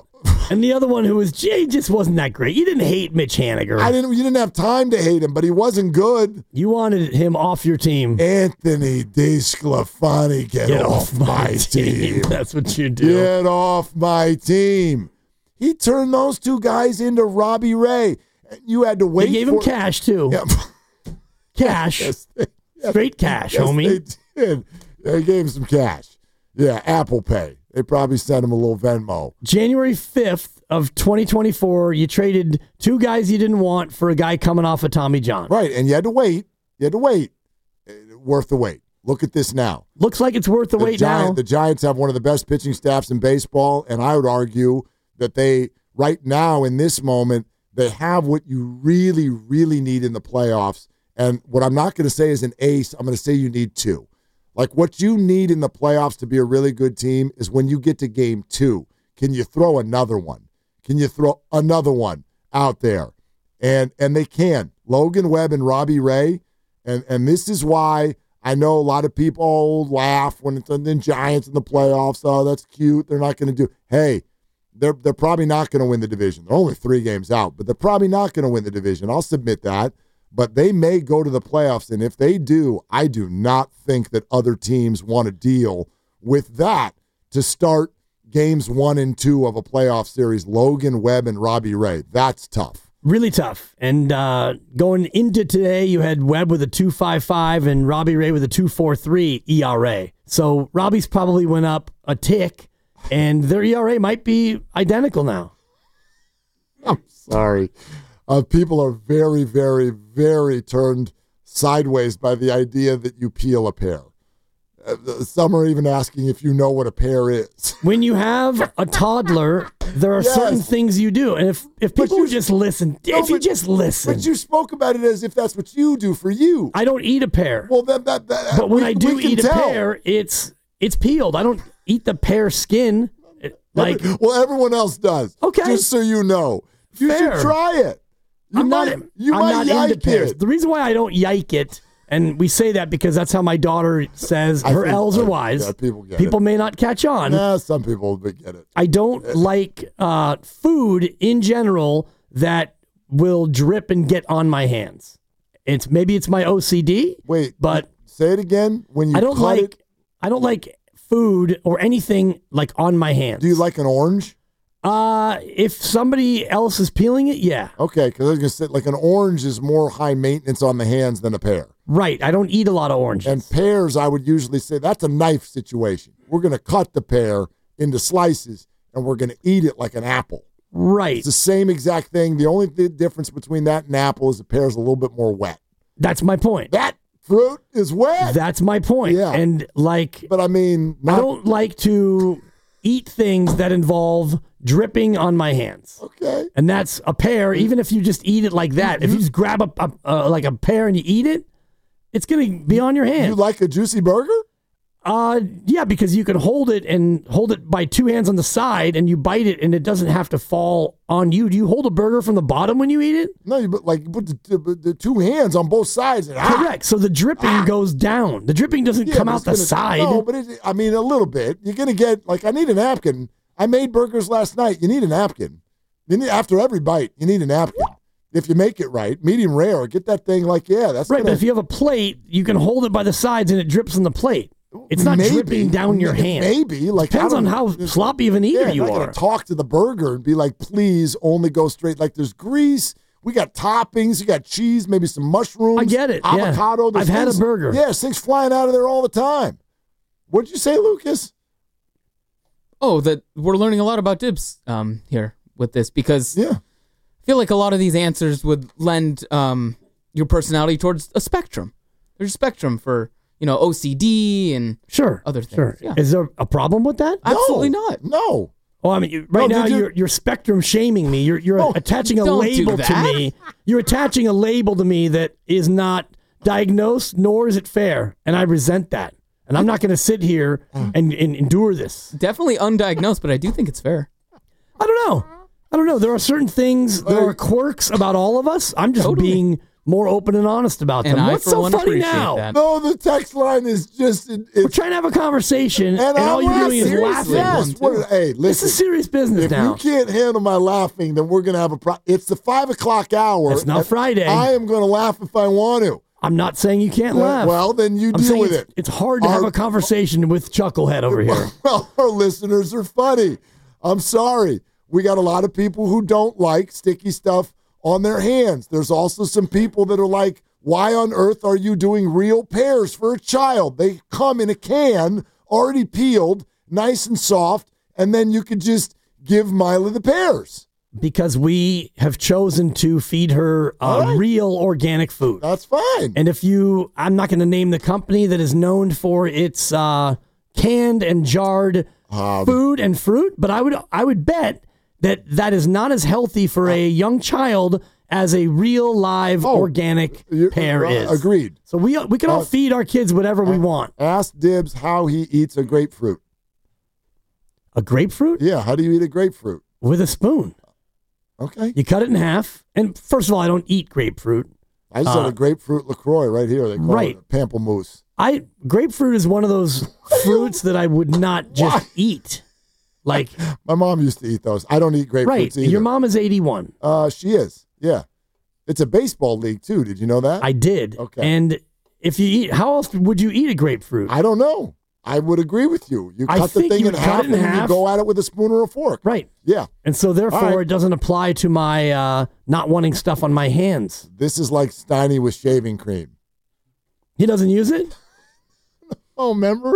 And the other one who was Jay just wasn't that great. You didn't hate Mitch Haniger. I didn't. You didn't have time to hate him, but he wasn't good. You wanted him off your team. Anthony DeSclafani, get, Get off, off my, my team. team. That's what you do. Get off my team. He turned those two guys into Robbie Ray. You had to wait. They gave for, him cash too. Yeah. Cash. Yes, they, yes, Straight cash, yes, homie. They did. They gave him some cash. Yeah, Apple Pay. They probably sent him a little Venmo. January fifth of twenty twenty-four, you traded two guys you didn't want for a guy coming off of Tommy John. Right, and you had to wait. You had to wait. Worth the wait. Look at this now. Looks like it's worth the, the wait Giant, now. The Giants have one of the best pitching staffs in baseball, and I would argue that they, right now in this moment, they have what you really, really need in the playoffs. And what I'm not going to say is an ace. I'm going to say you need two. Like what you need in the playoffs to be a really good team is when you get to game two, can you throw another one? Can you throw another one out there? And and they can. Logan Webb and Robbie Ray. And and this is why I know a lot of people laugh when it's the Giants in the playoffs. Oh, that's cute. They're not going to do. Hey, they're they're probably not going to win the division. They're only three games out, but they're probably not going to win the division. I'll submit that. But they may go to the playoffs, and if they do, I do not think that other teams want to deal with that to start games one and two of a playoff series. Logan Webb and Robbie Ray. That's tough. Really tough. And uh, going into today, you had Webb with a two point five five and Robbie Ray with a two point four three E R A. So Robbie's probably went up a tick, and their E R A might be identical now. I'm sorry. Uh, people are very, very, very turned sideways by the idea that you peel a pear. Uh, some are even asking if you know what a pear is. When you have a toddler, there are Yes. certain things you do. And if, if people you- would just listen, No, if you but- just listen. But you spoke about it as if that's what you do for you. I don't eat a pear. Well, that, that, that But when we- I do we can eat a tell. pear, it's it's peeled. I don't eat the pear skin. It- Like, well, everyone else does. Okay. Just so you know. You Fair. should try it. You I'm might, not, you I'm might not yike into pears. it. The reason why I don't yike it, and we say that because that's how my daughter says I her think- L's are uh, wise. yeah, people get People it. may not catch on. Nah, some people would get it. I don't like uh, food in general that will drip and get on my hands. It's maybe it's my O C D. Wait, but say it again. When you I don't cut like it, I don't like food or anything like on my hands. do you like an orange? Uh, if somebody else is peeling it, yeah. Okay, because I was gonna say like an orange is more high maintenance on the hands than a pear. Right. I don't eat a lot of oranges. And pears, I would usually say that's a knife situation. We're gonna cut the pear into slices and we're gonna eat it like an apple. Right. It's the same exact thing. The only th- difference between that and apple is the pear is a little bit more wet. That's my point. That fruit is wet. That's my point. Yeah. And like, but I mean, not, I don't like to eat things that involve dripping on my hands. Okay. And that's a pear. Even if you just eat it like that, if you just grab a, a uh, like a pear and you eat it, it's gonna be on your hand. You like a juicy burger? Uh, yeah, because you can hold it and hold it by two hands on the side, and you bite it, and it doesn't have to fall on you. Do you hold a burger from the bottom when you eat it? No, you put like you put the, the, the two hands on both sides. And, ah, Correct. So the dripping goes down. The dripping doesn't yeah, come but out it's the gonna- side. No, but it, I mean a little bit. You're gonna get like I need a napkin. I made burgers last night. You need a napkin. You need after every bite. You need a napkin. If you make it right, medium rare, get that thing like yeah. That's right. gonna, But if you have a plate, you can hold it by the sides, and it drips on the plate. It's not maybe, dripping down your hand. Maybe like Depends I on don't- how sloppy of an eater yeah, you I'm not are. gonna talk to the burger and be like, please only go straight. Like there's grease. We got toppings. You got cheese, maybe some mushrooms. I get it, yeah. Avocado. There's I've had a things- burger. Yeah, there's things flying out of there all the time. What'd you say, Lucas? Oh, that we're learning a lot about Dibs um, here with this because yeah. I feel like a lot of these answers would lend um, your personality towards a spectrum. There's a spectrum for, you know, O C D and Sure. other things. Sure. Yeah. Is there a problem with that? Absolutely No, not. No. Oh, I mean, you- right No, now did you- you're you're spectrum shaming me. You're you're Oh, attaching a don't do label to that. me. You're attaching a label to me that is not diagnosed, nor is it fair, and I resent that. And I'm not going to sit here and, and endure this. Definitely undiagnosed, but I do think it's fair. I don't know. I don't know. There are certain things. There are quirks about all of us. I'm just Totally. being more open and honest about them. And I, What's for so one, funny appreciate now? that. No, the text line is just. It, We're it's, trying to have a conversation, and, and all I'm you're doing is laughing. laughing. Yes, what- hey, listen. This is serious business if now. you can't handle my laughing, then we're going to have a problem. It's the five o'clock hour. It's not and Friday. I am going to laugh if I want to. I'm not saying you can't Uh, laugh. well, then you I'm deal saying with it's, it. It's hard to Our- have a conversation with Chucklehead over here. Well, our listeners are funny. I'm sorry. We got a lot of people who don't like sticky stuff on their hands. There's also some people that are like, why on earth are you doing real pears for a child? They come in a can, already peeled, nice and soft, and then you could just give Mila the pears. Because we have chosen to feed her uh, right. real organic food. That's fine. And if you, I'm not going to name the company that is known for its uh, canned and jarred Um, food and fruit, but I would, I would bet that that is not as healthy for a young child as a real live Oh, organic you- pear uh, is. Agreed. So we we can all Uh, feed our kids whatever we want. Ask Dibbs how he eats a grapefruit. A grapefruit Yeah, how do you eat a grapefruit? with a spoon. Okay. You cut it in half, and first of all, I don't eat grapefruit. I just Uh, had a grapefruit LaCroix right here. They call right. it a pamplemousse. I grapefruit is one of those fruits that I would not just Why? eat. Like My mom used to eat those. I don't eat grapefruits right, either. your mom is eighty-one. Uh, she is. Yeah. It's a baseball league too. Did you know that? I did. Okay. And if you eat, how else would you eat a grapefruit? I don't know. I would agree with you. You I cut the think thing you in would cut half it in and then you half. go at it with a spoon or a fork. Right. Yeah. And so therefore, All right. it doesn't apply to my uh, not wanting stuff on my hands. This is like Steiny with shaving cream. He doesn't use it? Oh, remember?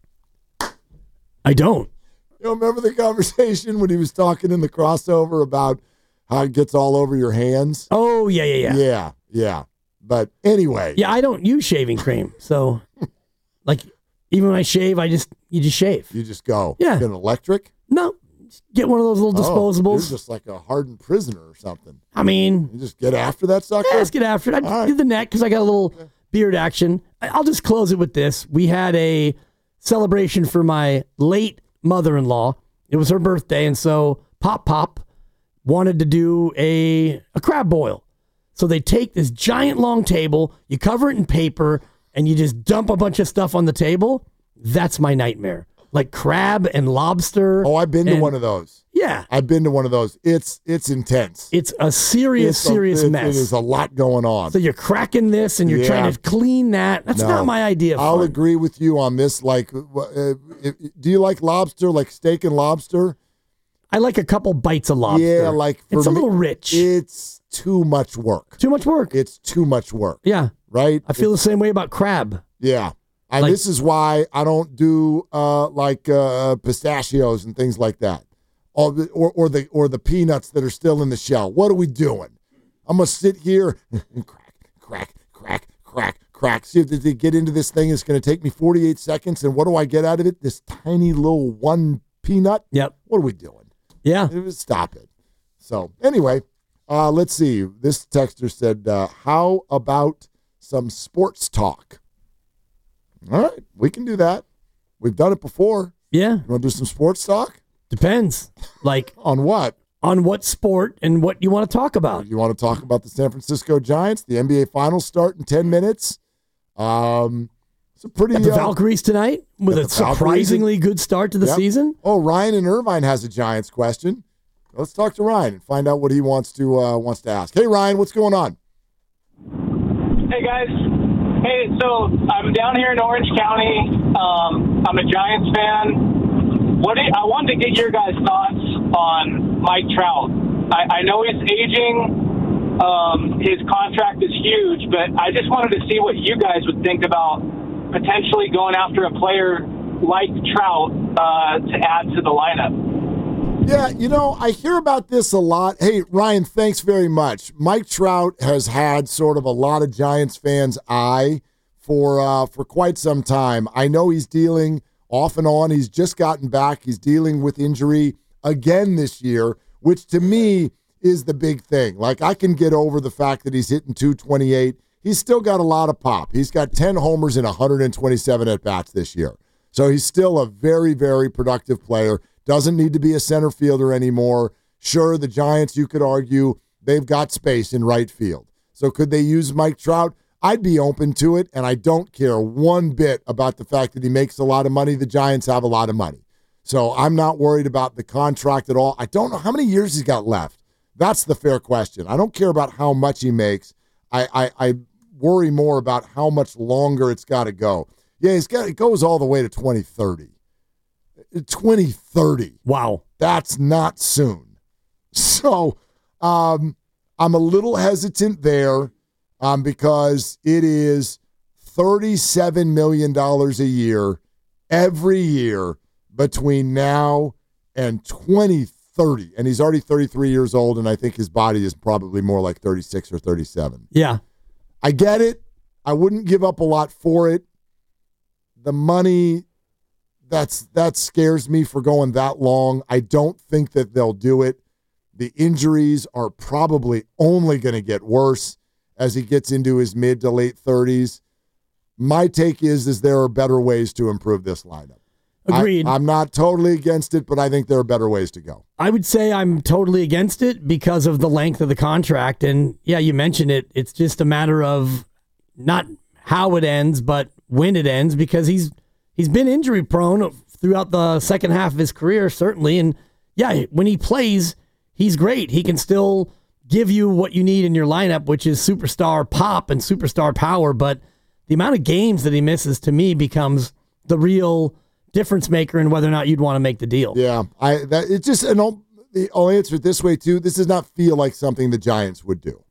I don't. You know, remember the conversation when he was talking in the crossover about how it gets all over your hands? Oh, yeah, yeah, yeah. Yeah, yeah. But anyway. Yeah, I don't use shaving cream. So, like, even when I shave, I just, you just shave. You just go. Yeah. Get an electric? No, just get one of those little Oh, disposables. you're just like a hardened prisoner or something. I mean, You just get after that sucker? yeah, let's get after it. I All right. did the neck because I got a little beard action. I- I'll just close it with this. We had a celebration for my late mother-in-law. It was her birthday, and so Pop Pop wanted to do a, a crab boil. So they take this giant long table, you cover it in paper, and you just dump a bunch of stuff on the table. That's my nightmare. Like crab and lobster. Oh, I've been to and- one of those. Yeah. I've been to one of those. It's it's intense. It's a serious, It's a- serious it- mess. It is a lot going on. So you're cracking this and you're Yeah. trying to clean that. That's No. not my idea of I'll fun. agree with you on this. Like, uh, if, do you like lobster, like steak and lobster? I like a couple bites of lobster. Yeah, like for it's a me, little rich. It's too much work. Too much work. It's too much work. Yeah. Right? I feel the same way about crab. Yeah. And Like- this is why I don't do uh, like uh, pistachios and things like that. Or, the- or or the or the peanuts that are still in the shell. What are we doing? I'm gonna sit here and crack, crack, crack, crack, crack. See if they get into this thing. It's gonna take me forty-eight seconds. And what do I get out of it? This tiny little one peanut. Yep. What are we doing? Yeah. Stop it. So anyway, uh, let's see. This texter said, uh, "How about some sports talk?" All right, we can do that. We've done it before. Yeah. You want to do some sports talk? Depends. Like On what? on what sport and what you want to talk about. You want to talk about the San Francisco Giants? The N B A Finals start in ten minutes. Um, it's a pretty. Got the uh, Valkyries tonight with got a the Valkyries. surprisingly good start to the Yep. season. Oh, Ryan in Irvine has a Giants question. Let's talk to Ryan and find out what he wants to uh, wants to ask. Hey, Ryan, what's going on? Hey guys. Hey, so I'm down here in Orange County. Um, I'm a Giants fan. What do you, I wanted to get your guys' thoughts on Mike Trout. I, I know he's aging. Um, his contract is huge, but I just wanted to see what you guys would think about potentially going after a player like Trout uh, to add to the lineup. Yeah, you know, I hear about this a lot. Hey, Ryan, thanks very much. Mike Trout has had sort of a lot of Giants fans' eye for uh, for quite some time. I know he's dealing off and on. He's just gotten back. He's dealing with injury again this year, which to me is the big thing. Like, I can get over the fact that he's hitting two twenty-eight. He's still got a lot of pop. He's got ten homers and one hundred twenty-seven at-bats this year. So he's still a very, very productive player. Doesn't need to be a center fielder anymore. Sure, the Giants, you could argue, they've got space in right field. So could they use Mike Trout? I'd be open to it, and I don't care one bit about the fact that he makes a lot of money. The Giants have a lot of money. So I'm not worried about the contract at all. I don't know how many years he's got left. That's the fair question. I don't care about how much he makes. I, I, I worry more about how much longer it's got to go. Yeah, he's got, it goes all the way to twenty thirty. twenty thirty. Wow. That's not soon. So um, I'm a little hesitant there um, because it is thirty-seven million dollars a year every year between now and twenty thirty. And he's already thirty-three years old, and I think his body is probably more like thirty-six or thirty-seven. Yeah. I get it. I wouldn't give up a lot for it. The money, that's that scares me for going that long. I don't think that they'll do it. The injuries are probably only going to get worse as he gets into his mid to late thirties. My take is, is there are better ways to improve this lineup. Agreed. I, I'm not totally against it, but I think there are better ways to go. I would say I'm totally against it because of the length of the contract. And yeah, you mentioned it. It's just a matter of not how it ends, but when it ends, because he's he's been injury prone throughout the second half of his career, certainly. And yeah, when he plays, he's great. He can still give you what you need in your lineup, which is superstar pop and superstar power. But the amount of games that he misses, to me, becomes the real difference maker in whether or not you'd want to make the deal. Yeah, I that it just and I'll, I'll answer it this way too. This does not feel like something the Giants would do.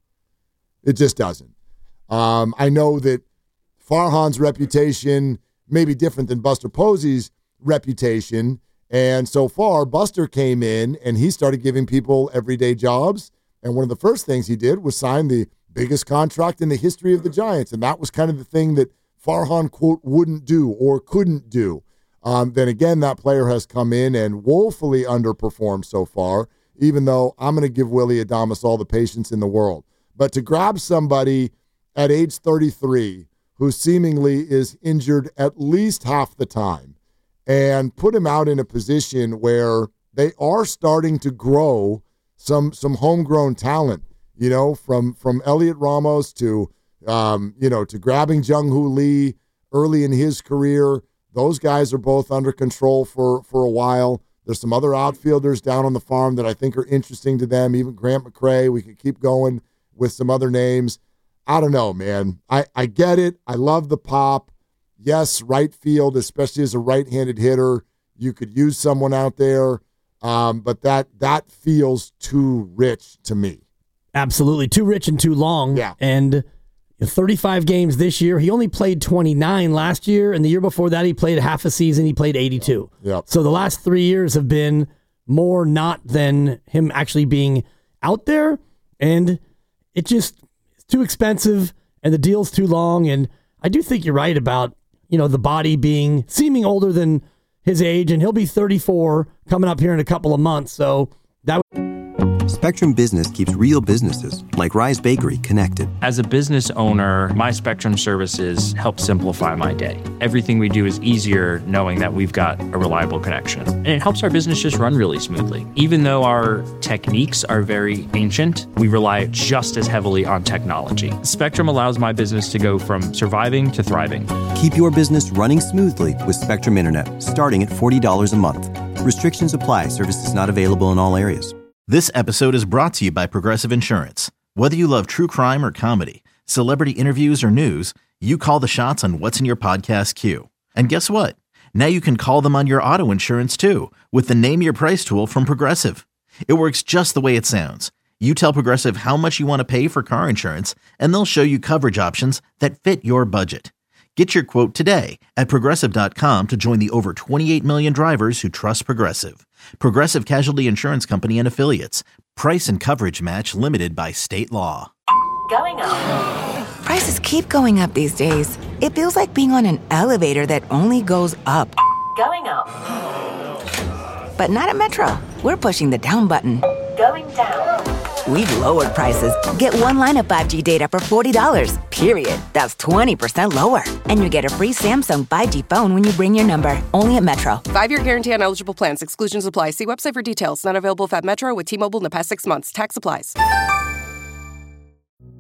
It just doesn't. Um, I know that Farhan's reputation may be different than Buster Posey's reputation, and so far Buster came in and he started giving people everyday jobs. And one of the first things he did was sign the biggest contract in the history of the Giants, and that was kind of the thing that Farhan, quote, wouldn't do or couldn't do. Um, then again, that player has come in and woefully underperformed so far, even though I'm going to give Willie Adames all the patience in the world. But to grab somebody at age thirty-three who seemingly is injured at least half the time and put him out in a position where they are starting to grow some some homegrown talent, you know, from, from Elliot Ramos to, um, you know, to grabbing Jung-Hoo Lee early in his career. Those guys are both under control for, for a while. There's some other outfielders down on the farm that I think are interesting to them. Even Grant McCray. We could keep going with some other names. I don't know, man. I, I get it. I love the pop. Yes, right field, especially as a right-handed hitter, you could use someone out there, um, but that that feels too rich to me. Absolutely. Too rich and too long. Yeah. And thirty-five games this year. He only played twenty-nine last year, and the year before that he played half a season. He played eighty-two. Yep. So the last three years have been more not than him actually being out there, and it just it's too expensive, and the deal's too long. And I do think you're right about, you know, the body being seeming older than his age, and he'll be thirty-four coming up here in a couple of months. So that. Spectrum Business keeps real businesses, like Rise Bakery, connected. As a business owner, my Spectrum services help simplify my day. Everything we do is easier knowing that we've got a reliable connection. And it helps our business just run really smoothly. Even though our techniques are very ancient, we rely just as heavily on technology. Spectrum allows my business to go from surviving to thriving. Keep your business running smoothly with Spectrum Internet, starting at forty dollars a month. Restrictions apply. Services not available in all areas. This episode is brought to you by Progressive Insurance. Whether you love true crime or comedy, celebrity interviews or news, you call the shots on what's in your podcast queue. And guess what? Now you can call them on your auto insurance too with the Name Your Price tool from Progressive. It works just the way it sounds. You tell Progressive how much you want to pay for car insurance, and they'll show you coverage options that fit your budget. Get your quote today at Progressive dot com to join the over twenty-eight million drivers who trust Progressive. Progressive Casualty Insurance Company and Affiliates. Price and coverage match limited by state law. Going up. Prices keep going up these days. It feels like being on an elevator that only goes up. Going up. But not at Metro. We're pushing the down button. Going down. We've lowered prices. Get one line of five G data for forty dollars, period. That's twenty percent lower. And you get a free Samsung five G phone when you bring your number. Only at Metro. Five-year guarantee on eligible plans. Exclusions apply. See website for details. Not available at Metro with T-Mobile in the past six months. Tax applies.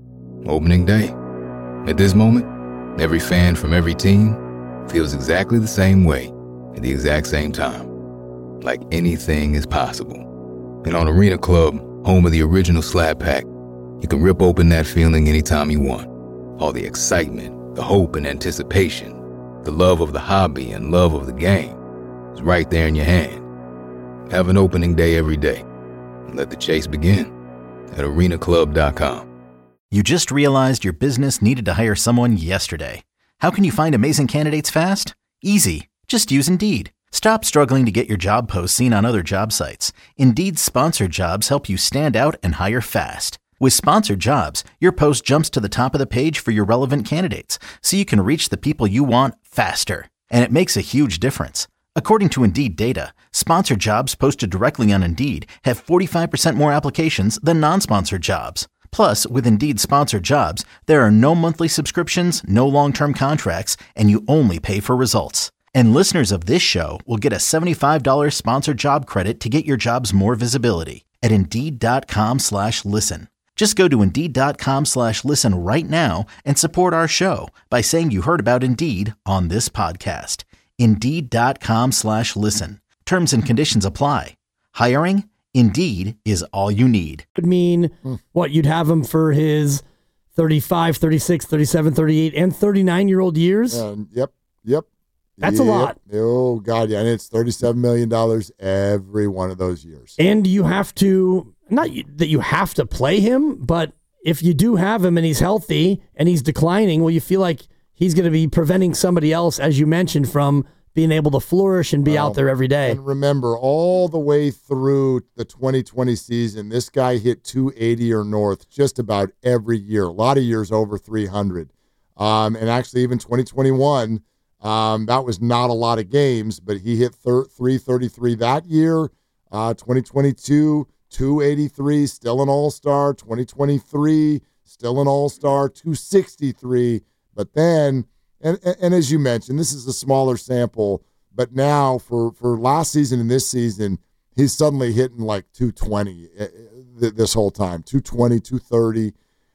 Opening day. At this moment, every fan from every team feels exactly the same way at the exact same time. Like anything is possible. And on Arena Club, home of the original Slab Pack, you can rip open that feeling anytime you want. All the excitement, the hope and anticipation, the love of the hobby and love of the game is right there in your hand. Have an opening day every day. And let the chase begin at arena club dot com. You just realized your business needed to hire someone yesterday. How can you find amazing candidates fast? Easy. Just use Indeed. Stop struggling to get your job posts seen on other job sites. Indeed's sponsored jobs help you stand out and hire fast. With sponsored jobs, your post jumps to the top of the page for your relevant candidates, so you can reach the people you want faster. And it makes a huge difference. According to Indeed data, sponsored jobs posted directly on Indeed have forty-five percent more applications than non-sponsored jobs. Plus, with Indeed sponsored jobs, there are no monthly subscriptions, no long-term contracts, and you only pay for results. And listeners of this show will get a seventy-five dollars sponsored job credit to get your jobs more visibility at Indeed.com slash listen. Just go to Indeed.com slash listen right now and support our show by saying you heard about Indeed on this podcast. Indeed.com slash listen. Terms and conditions apply. Hiring? Indeed is all you need. Would mean what you'd have him for his thirty-five, thirty-six, thirty-seven, thirty-eight, and thirty-nine-year-old years? Uh, yep, yep. That's yep. a lot. Oh, God, yeah. And it's thirty-seven million dollars every one of those years. And you have to, not that you have to play him, but if you do have him and he's healthy and he's declining, well, you feel like he's going to be preventing somebody else, as you mentioned, from being able to flourish and be well, out there every day. And remember, all the way through the twenty twenty season, this guy hit two eighty or north just about every year. A lot of years over three hundred. Um, and actually, even twenty twenty-one, um, that was not a lot of games, but he hit thir- three thirty-three that year. Uh, twenty twenty-two, two eighty-three, still an all-star. twenty twenty-three, still an all-star, two sixty-three. But then... And, and as you mentioned, this is a smaller sample, but now for, for last season and this season, he's suddenly hitting like two twenty this whole time, two twenty, two thirty.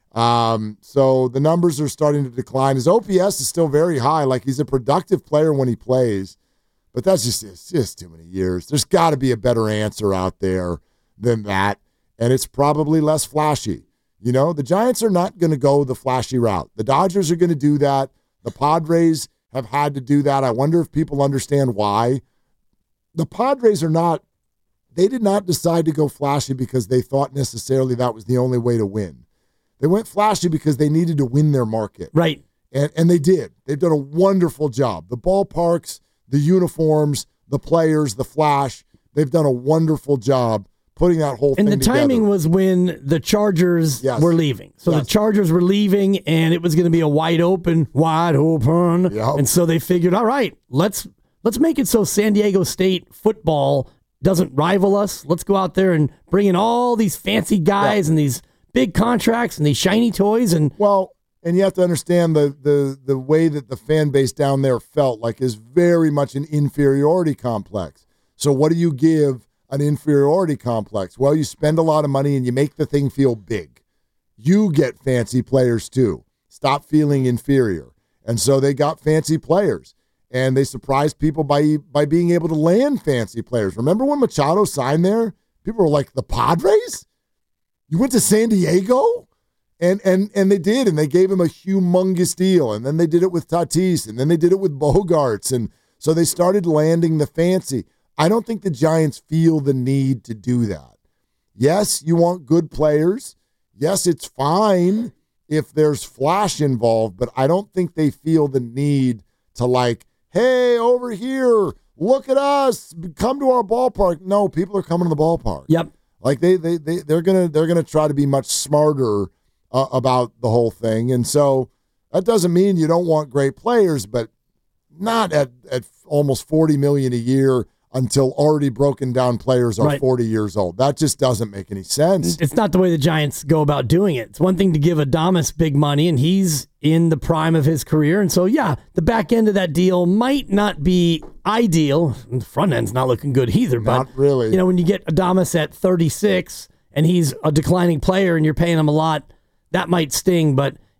Um, so the numbers are starting to decline. His O P S is still very high. Like, he's a productive player when he plays, but that's just, it's just too many years. There's got to be a better answer out there than that, and it's probably less flashy. You know, the Giants are not going to go the flashy route. The Dodgers are going to do that. The Padres have had to do that. I wonder if people understand why. The Padres are not, they did not decide to go flashy because they thought necessarily that was the only way to win. They went flashy because they needed to win their market. Right. And and they did. They've done a wonderful job. The ballparks, the uniforms, the players, the flash, they've done a wonderful job putting that whole and thing together. And the timing was when the Chargers yes. were leaving. So yes. the Chargers were leaving, and it was going to be a wide open, wide open. Yep. And so they figured, all right, let's let's make it so San Diego State football doesn't rival us. Let's go out there and bring in all these fancy guys yep. and these big contracts and these shiny toys. And well, and you have to understand the the the way that the fan base down there felt like is very much an inferiority complex. So what do you give an inferiority complex? Well, you spend a lot of money and you make the thing feel big. You get fancy players too. Stop feeling inferior. And so they got fancy players, and they surprised people by by being able to land fancy players. Remember when Machado signed there? People were like, the Padres? You went to San Diego? And and and they did, and they gave him a humongous deal. And then they did it with Tatis, and then they did it with Bogarts. And so they started landing the fancy. I don't think the Giants feel the need to do that. Yes, you want good players. Yes, it's fine if there's flash involved, but I don't think they feel the need to, like, hey, over here, look at us, come to our ballpark. No, people are coming to the ballpark. Yep. Like they they they they're gonna they're gonna try to be much smarter uh, about the whole thing, and so that doesn't mean you don't want great players, but not at at almost forty million a year. Until already broken down players are right. forty years old. That just doesn't make any sense. It's not the way the Giants go about doing it. It's one thing to give Adames big money, and he's in the prime of his career. And so, yeah, the back end of that deal might not be ideal. The front end's not looking good either. Not but, really. You know, when you get Adames at thirty-six and he's a declining player and you're paying him a lot, that might sting. But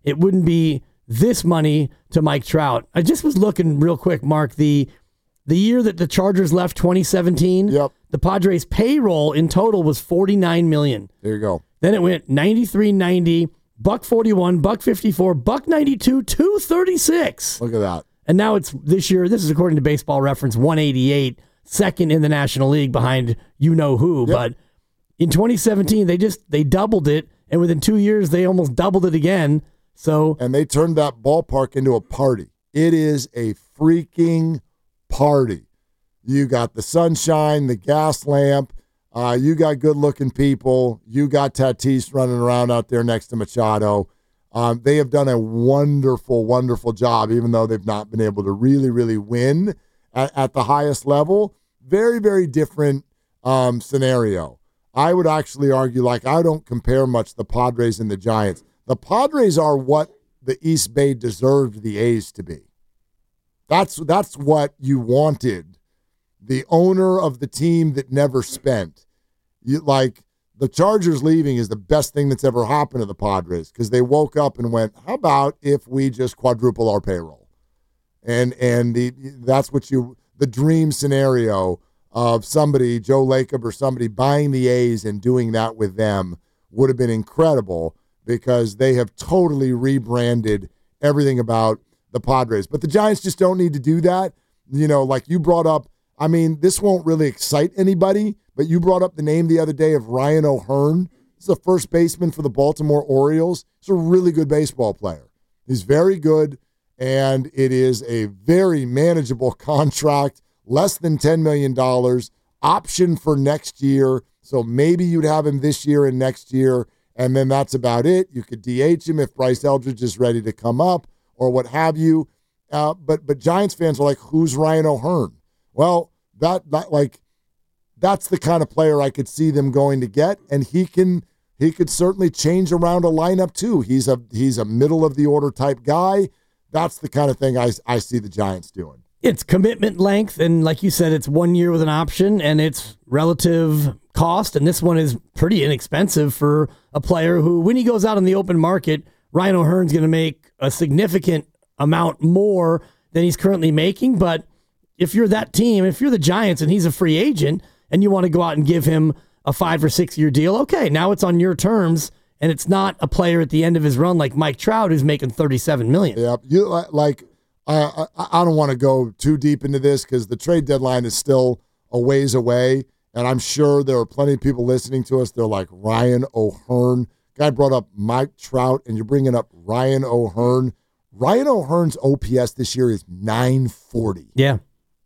it wouldn't be this money to Mike Trout. I just was looking real quick, Mark, the the year that the Chargers left, twenty seventeen, yep. the Padres payroll in total was forty-nine million dollars. There you go. Then it went ninety-three ninety, buck forty-one, buck fifty-four, buck ninety-two, two thirty-six. Look at that. And now it's this year, this is according to Baseball Reference, one eighty-eight, second in the National League behind you know who. Yep. But in twenty seventeen, they just they doubled it, and within two years, they almost doubled it again. So and they turned that ballpark into a party. It is a freaking party. You got the sunshine, the gas lamp. Uh, you got good-looking people. You got Tatis running around out there next to Machado. Um, they have done a wonderful, wonderful job, even though they've not been able to really, really win at, at the highest level. Very, very different um, scenario. I would actually argue, like, I don't compare much the Padres and the Giants. The Padres are what the East Bay deserved the A's to be. That's that's what you wanted. The owner of the team that never spent. You, like, the Chargers leaving is the best thing that's ever happened to the Padres because they woke up and went, how about if we just quadruple our payroll? And and the that's what you, the dream scenario of somebody, Joe Lacob or somebody buying the A's and doing that with them would have been incredible because they have totally rebranded everything about the Padres. But the Giants just don't need to do that. You know, like you brought up, I mean, this won't really excite anybody, but you brought up the name the other day of Ryan O'Hearn. He's the first baseman for the Baltimore Orioles. He's a really good baseball player. He's very good, and it is a very manageable contract, less than ten million dollars, option for next year. So maybe you'd have him this year and next year, and then that's about it. You could D H him if Bryce Eldridge is ready to come up or what have you. Uh, but but Giants fans are like, who's Ryan O'Hearn? Well, that, that like that's the kind of player I could see them going to get, and he can he could certainly change around a lineup too. He's a he's a middle of the order type guy. That's the kind of thing I I see the Giants doing. It's commitment length, and like you said, it's one year with an option, and it's relative cost, and this one is pretty inexpensive for a player who, when he goes out in the open market, Ryan O'Hearn's going to make a significant amount more than he's currently making. But if you're that team, if you're the Giants and he's a free agent and you want to go out and give him a five or six year deal, okay, now it's on your terms, and it's not a player at the end of his run like Mike Trout who's making thirty-seven million dollars. Yeah, you like I I, I don't want to go too deep into this because the trade deadline is still a ways away, and I'm sure there are plenty of people listening to us. They're like, Ryan O'Hearn. Guy brought up Mike Trout, and you're bringing up Ryan O'Hearn. Ryan O'Hearn's O P S this year is nine forty. Yeah.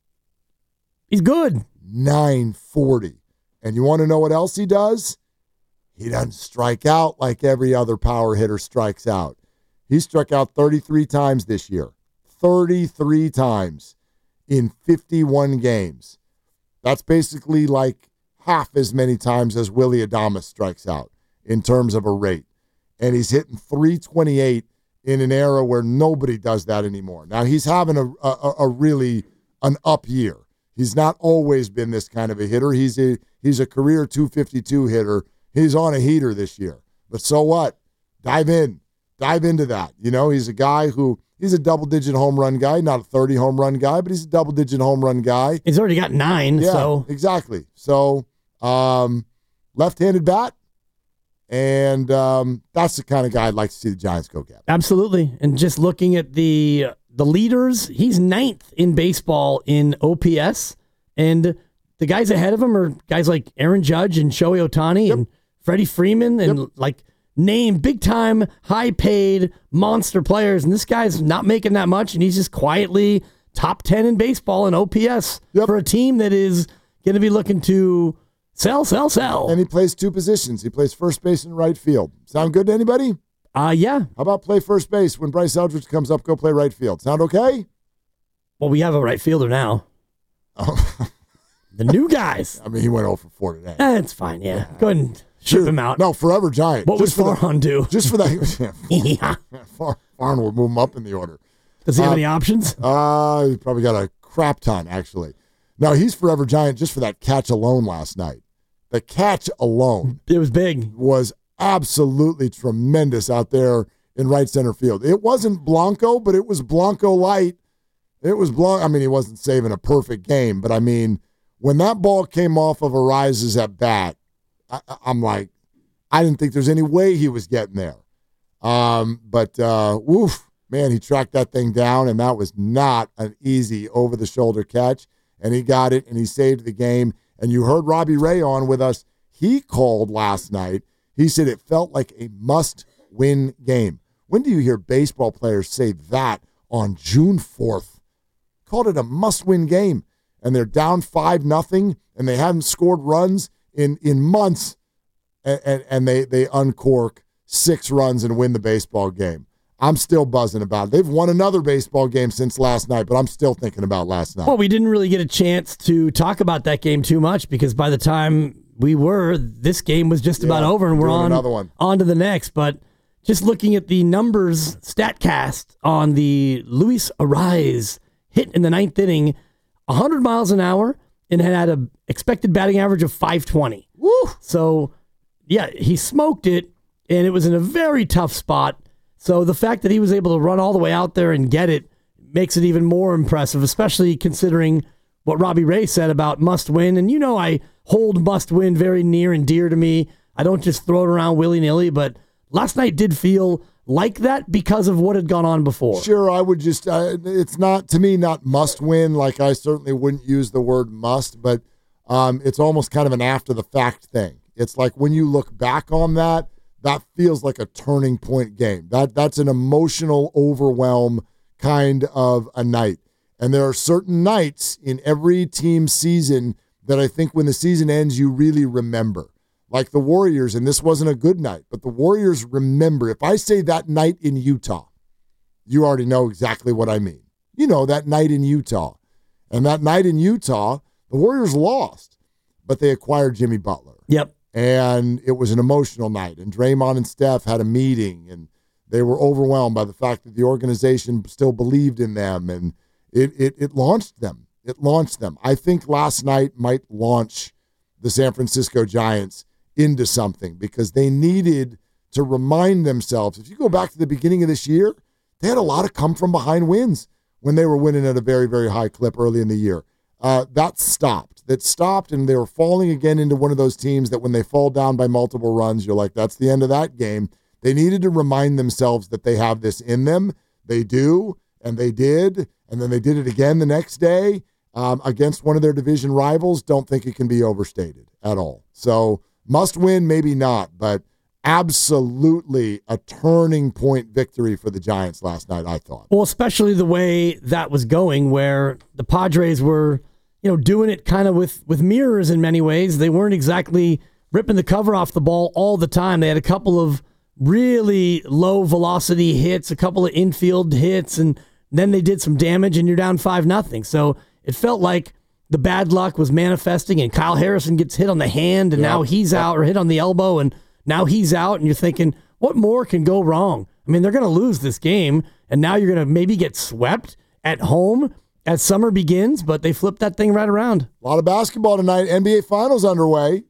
He's good. nine forty. And you want to know what else he does? He doesn't strike out like every other power hitter strikes out. He struck out thirty-three times this year. thirty-three times in fifty-one games. That's basically like half as many times as Willy Adames strikes out in terms of a rate. And he's hitting three twenty-eight in an era where nobody does that anymore. Now, he's having a, a, a really an up year. He's not always been this kind of a hitter. He's a he's a career two fifty-two hitter. He's on a heater this year. But so what? Dive in. Dive into that. You know, he's a guy who, he's a double-digit home run guy, not a thirty home run guy, but he's a double-digit home run guy. He's already got nine, yeah, so. Exactly. So, um, left-handed bat, and um, that's the kind of guy I'd like to see the Giants go get. Absolutely. And just looking at the the leaders, he's ninth in baseball in O P S, and the guys ahead of him are guys like Aaron Judge and Shohei Ohtani yep. and Freddie Freeman and yep. like name big-time, high-paid monster players, and this guy's not making that much, and he's just quietly top ten in baseball in O P S yep. for a team that is going to be looking to sell, sell, sell. And he plays two positions. He plays first base and right field. Sound good to anybody? Uh, yeah. How about play first base when Bryce Eldridge comes up, go play right field? Sound okay? Well, we have a right fielder now. Oh. The new guys. I mean, he went oh for four today. Eh, it's fine, yeah. Go ahead and ship Dude, him out. No, forever Giant. What just would Farhan do? Just for that. Yeah, Far, Farhan will move him up in the order. Does he have uh, any options? Uh, he probably got a crap ton, actually. No, he's forever Giant just for that catch alone last night. The catch alone. It was big. Was absolutely tremendous out there in right center field. It wasn't Blanco, but it was Blanco light. It was Blanco. I mean, he wasn't saving a perfect game, but I mean, when that ball came off of Ariza's at bat, I, I'm like, I didn't think there's any way he was getting there. Um, but, uh, woof, man, he tracked that thing down, and that was not an easy over-the-shoulder catch, and he got it, and he saved the game. And you heard Robbie Ray on with us. He called last night. He said it felt like a must-win game. When do you hear baseball players say that on June fourth? Called it a must-win game, and they're down five nothing, and they haven't scored runs in, in months, and, and, and they, they uncork six runs and win the baseball game. I'm still buzzing about it. They've won another baseball game since last night, but I'm still thinking about last night. Well, we didn't really get a chance to talk about that game too much because by the time we were, this game was just Yeah, about over, and we're doing on, another one. on to the next. But just looking at the numbers StatCast on the Luis Arraez hit in the ninth inning, one hundred miles an hour, and had an expected batting average of five twenty. Woo! So, yeah, he smoked it, and it was in a very tough spot. So the fact that he was able to run all the way out there and get it makes it even more impressive, especially considering what Robbie Ray said about must win. And you know I hold must win very near and dear to me. I don't just throw it around willy-nilly, but last night did feel like that because of what had gone on before. Sure, I would just, uh, it's not, to me, not must win. Like I certainly wouldn't use the word must, but um, it's almost kind of an after-the-fact thing. It's like when you look back on that, that feels like a turning point game. That That's an emotional overwhelm kind of a night. And there are certain nights in every team's season that I think when the season ends, you really remember. Like the Warriors, and this wasn't a good night, but the Warriors remember. If I say that night in Utah, you already know exactly what I mean. You know, that night in Utah. And that night in Utah, the Warriors lost, but they acquired Jimmy Butler. Yep. And it was an emotional night. And Draymond and Steph had a meeting, and they were overwhelmed by the fact that the organization still believed in them, and it it, it launched them. It launched them. I think last night might launch the San Francisco Giants into something because they needed to remind themselves. If you go back to the beginning of this year, they had a lot of come-from-behind wins when they were winning at a very, very high clip early in the year. Uh, that stopped. That stopped, and they were falling again into one of those teams that when they fall down by multiple runs, you're like, that's the end of that game. They needed to remind themselves that they have this in them. They do, and they did, and then they did it again the next day um, against one of their division rivals. Don't think it can be overstated at all. So must win, maybe not, but absolutely a turning point victory for the Giants last night, I thought. Well, especially the way that was going, where the Padres were, you know, doing it kind of with, with mirrors in many ways. They weren't exactly ripping the cover off the ball all the time. They had a couple of really low velocity hits, a couple of infield hits, and then they did some damage, and you're down five nothing. So it felt like the bad luck was manifesting, and Kyle Harrison gets hit on the hand, and yep. now he's out, or hit on the elbow, and now he's out, and you're thinking, what more can go wrong? I mean, they're going to lose this game, and now you're going to maybe get swept at home as summer begins, but they flipped that thing right around. A lot of basketball tonight. N B A Finals underway.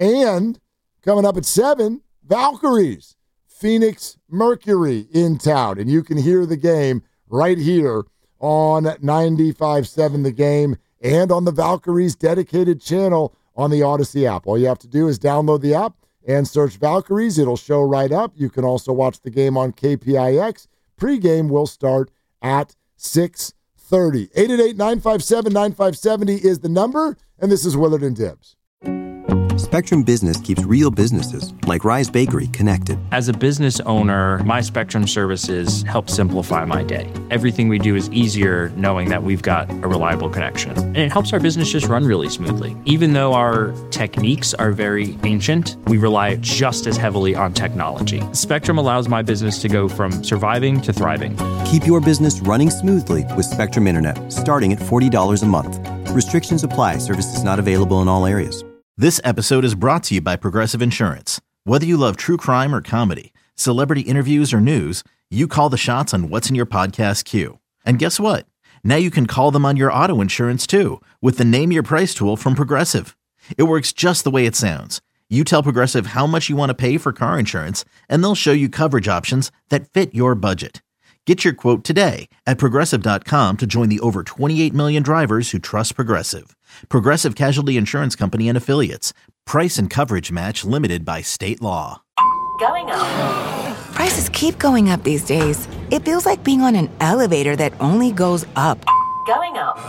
And coming up at seven, Valkyries, Phoenix Mercury in town. And you can hear the game right here on ninety-five point seven The Game and on the Valkyries dedicated channel on the Odyssey app. All you have to do is download the app and search Valkyries. It'll show right up. You can also watch the game on K P I X. Pre-game will start at six thirty. eight eight eight, nine five seven, nine five seven zero is the number, and this is Willard and Dibbs. Spectrum Business keeps real businesses, like Rise Bakery, connected. As a business owner, my Spectrum services help simplify my day. Everything we do is easier knowing that we've got a reliable connection. And it helps our business just run really smoothly. Even though our techniques are very ancient, we rely just as heavily on technology. Spectrum allows my business to go from surviving to thriving. Keep your business running smoothly with Spectrum Internet, starting at forty dollars a month. Restrictions apply. Services not available in all areas. This episode is brought to you by Progressive Insurance. Whether you love true crime or comedy, celebrity interviews or news, you call the shots on what's in your podcast queue. And guess what? Now you can call them on your auto insurance too with the Name Your Price tool from Progressive. It works just the way it sounds. You tell Progressive how much you want to pay for car insurance, and they'll show you coverage options that fit your budget. Get your quote today at Progressive dot com to join the over twenty-eight million drivers who trust Progressive. Progressive Casualty Insurance Company and Affiliates. Price and coverage match limited by state law. Going up. Prices keep going up these days. It feels like being on an elevator that only goes up. Going up.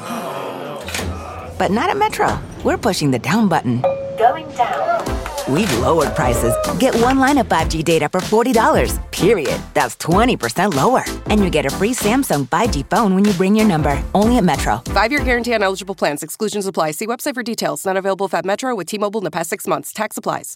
But not at Metro. We're pushing the down button. Going down. We've lowered prices. Get one line of five G data for forty dollars, period. That's twenty percent lower. And you get a free Samsung five G phone when you bring your number. Only at Metro. Five-year guarantee on eligible plans. Exclusions apply. See website for details. Not available if at Metro with T-Mobile in the past six months. Tax applies.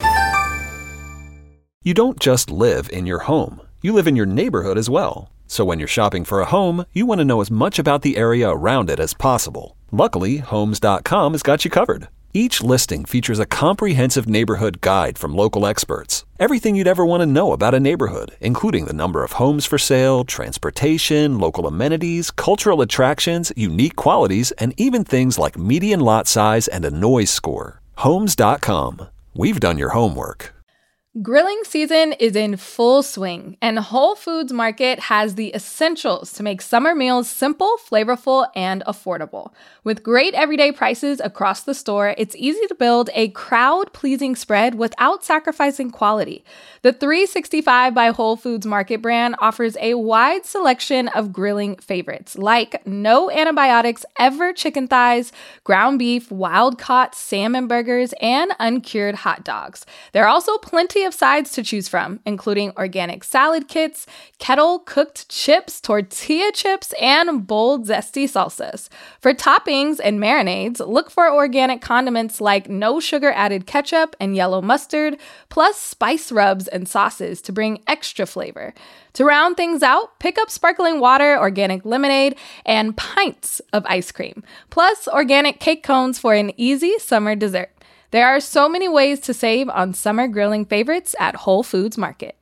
You don't just live in your home. You live in your neighborhood as well. So when you're shopping for a home, you want to know as much about the area around it as possible. Luckily, Homes dot com has got you covered. Each listing features a comprehensive neighborhood guide from local experts. Everything you'd ever want to know about a neighborhood, including the number of homes for sale, transportation, local amenities, cultural attractions, unique qualities, and even things like median lot size and a noise score. Homes dot com. We've done your homework. Grilling season is in full swing, and Whole Foods Market has the essentials to make summer meals simple, flavorful, and affordable. With great everyday prices across the store, it's easy to build a crowd-pleasing spread without sacrificing quality. The three sixty-five by Whole Foods Market brand offers a wide selection of grilling favorites, like no antibiotics ever chicken thighs, ground beef, wild-caught salmon burgers, and uncured hot dogs. There are also plenty of sides to choose from, including organic salad kits, kettle-cooked chips, tortilla chips, and bold, zesty salsas. For toppings and marinades, look for organic condiments like no sugar-added ketchup and yellow mustard, plus spice rubs and sauces to bring extra flavor. To round things out, pick up sparkling water, organic lemonade, and pints of ice cream, plus organic cake cones for an easy summer dessert. There are so many ways to save on summer grilling favorites at Whole Foods Market.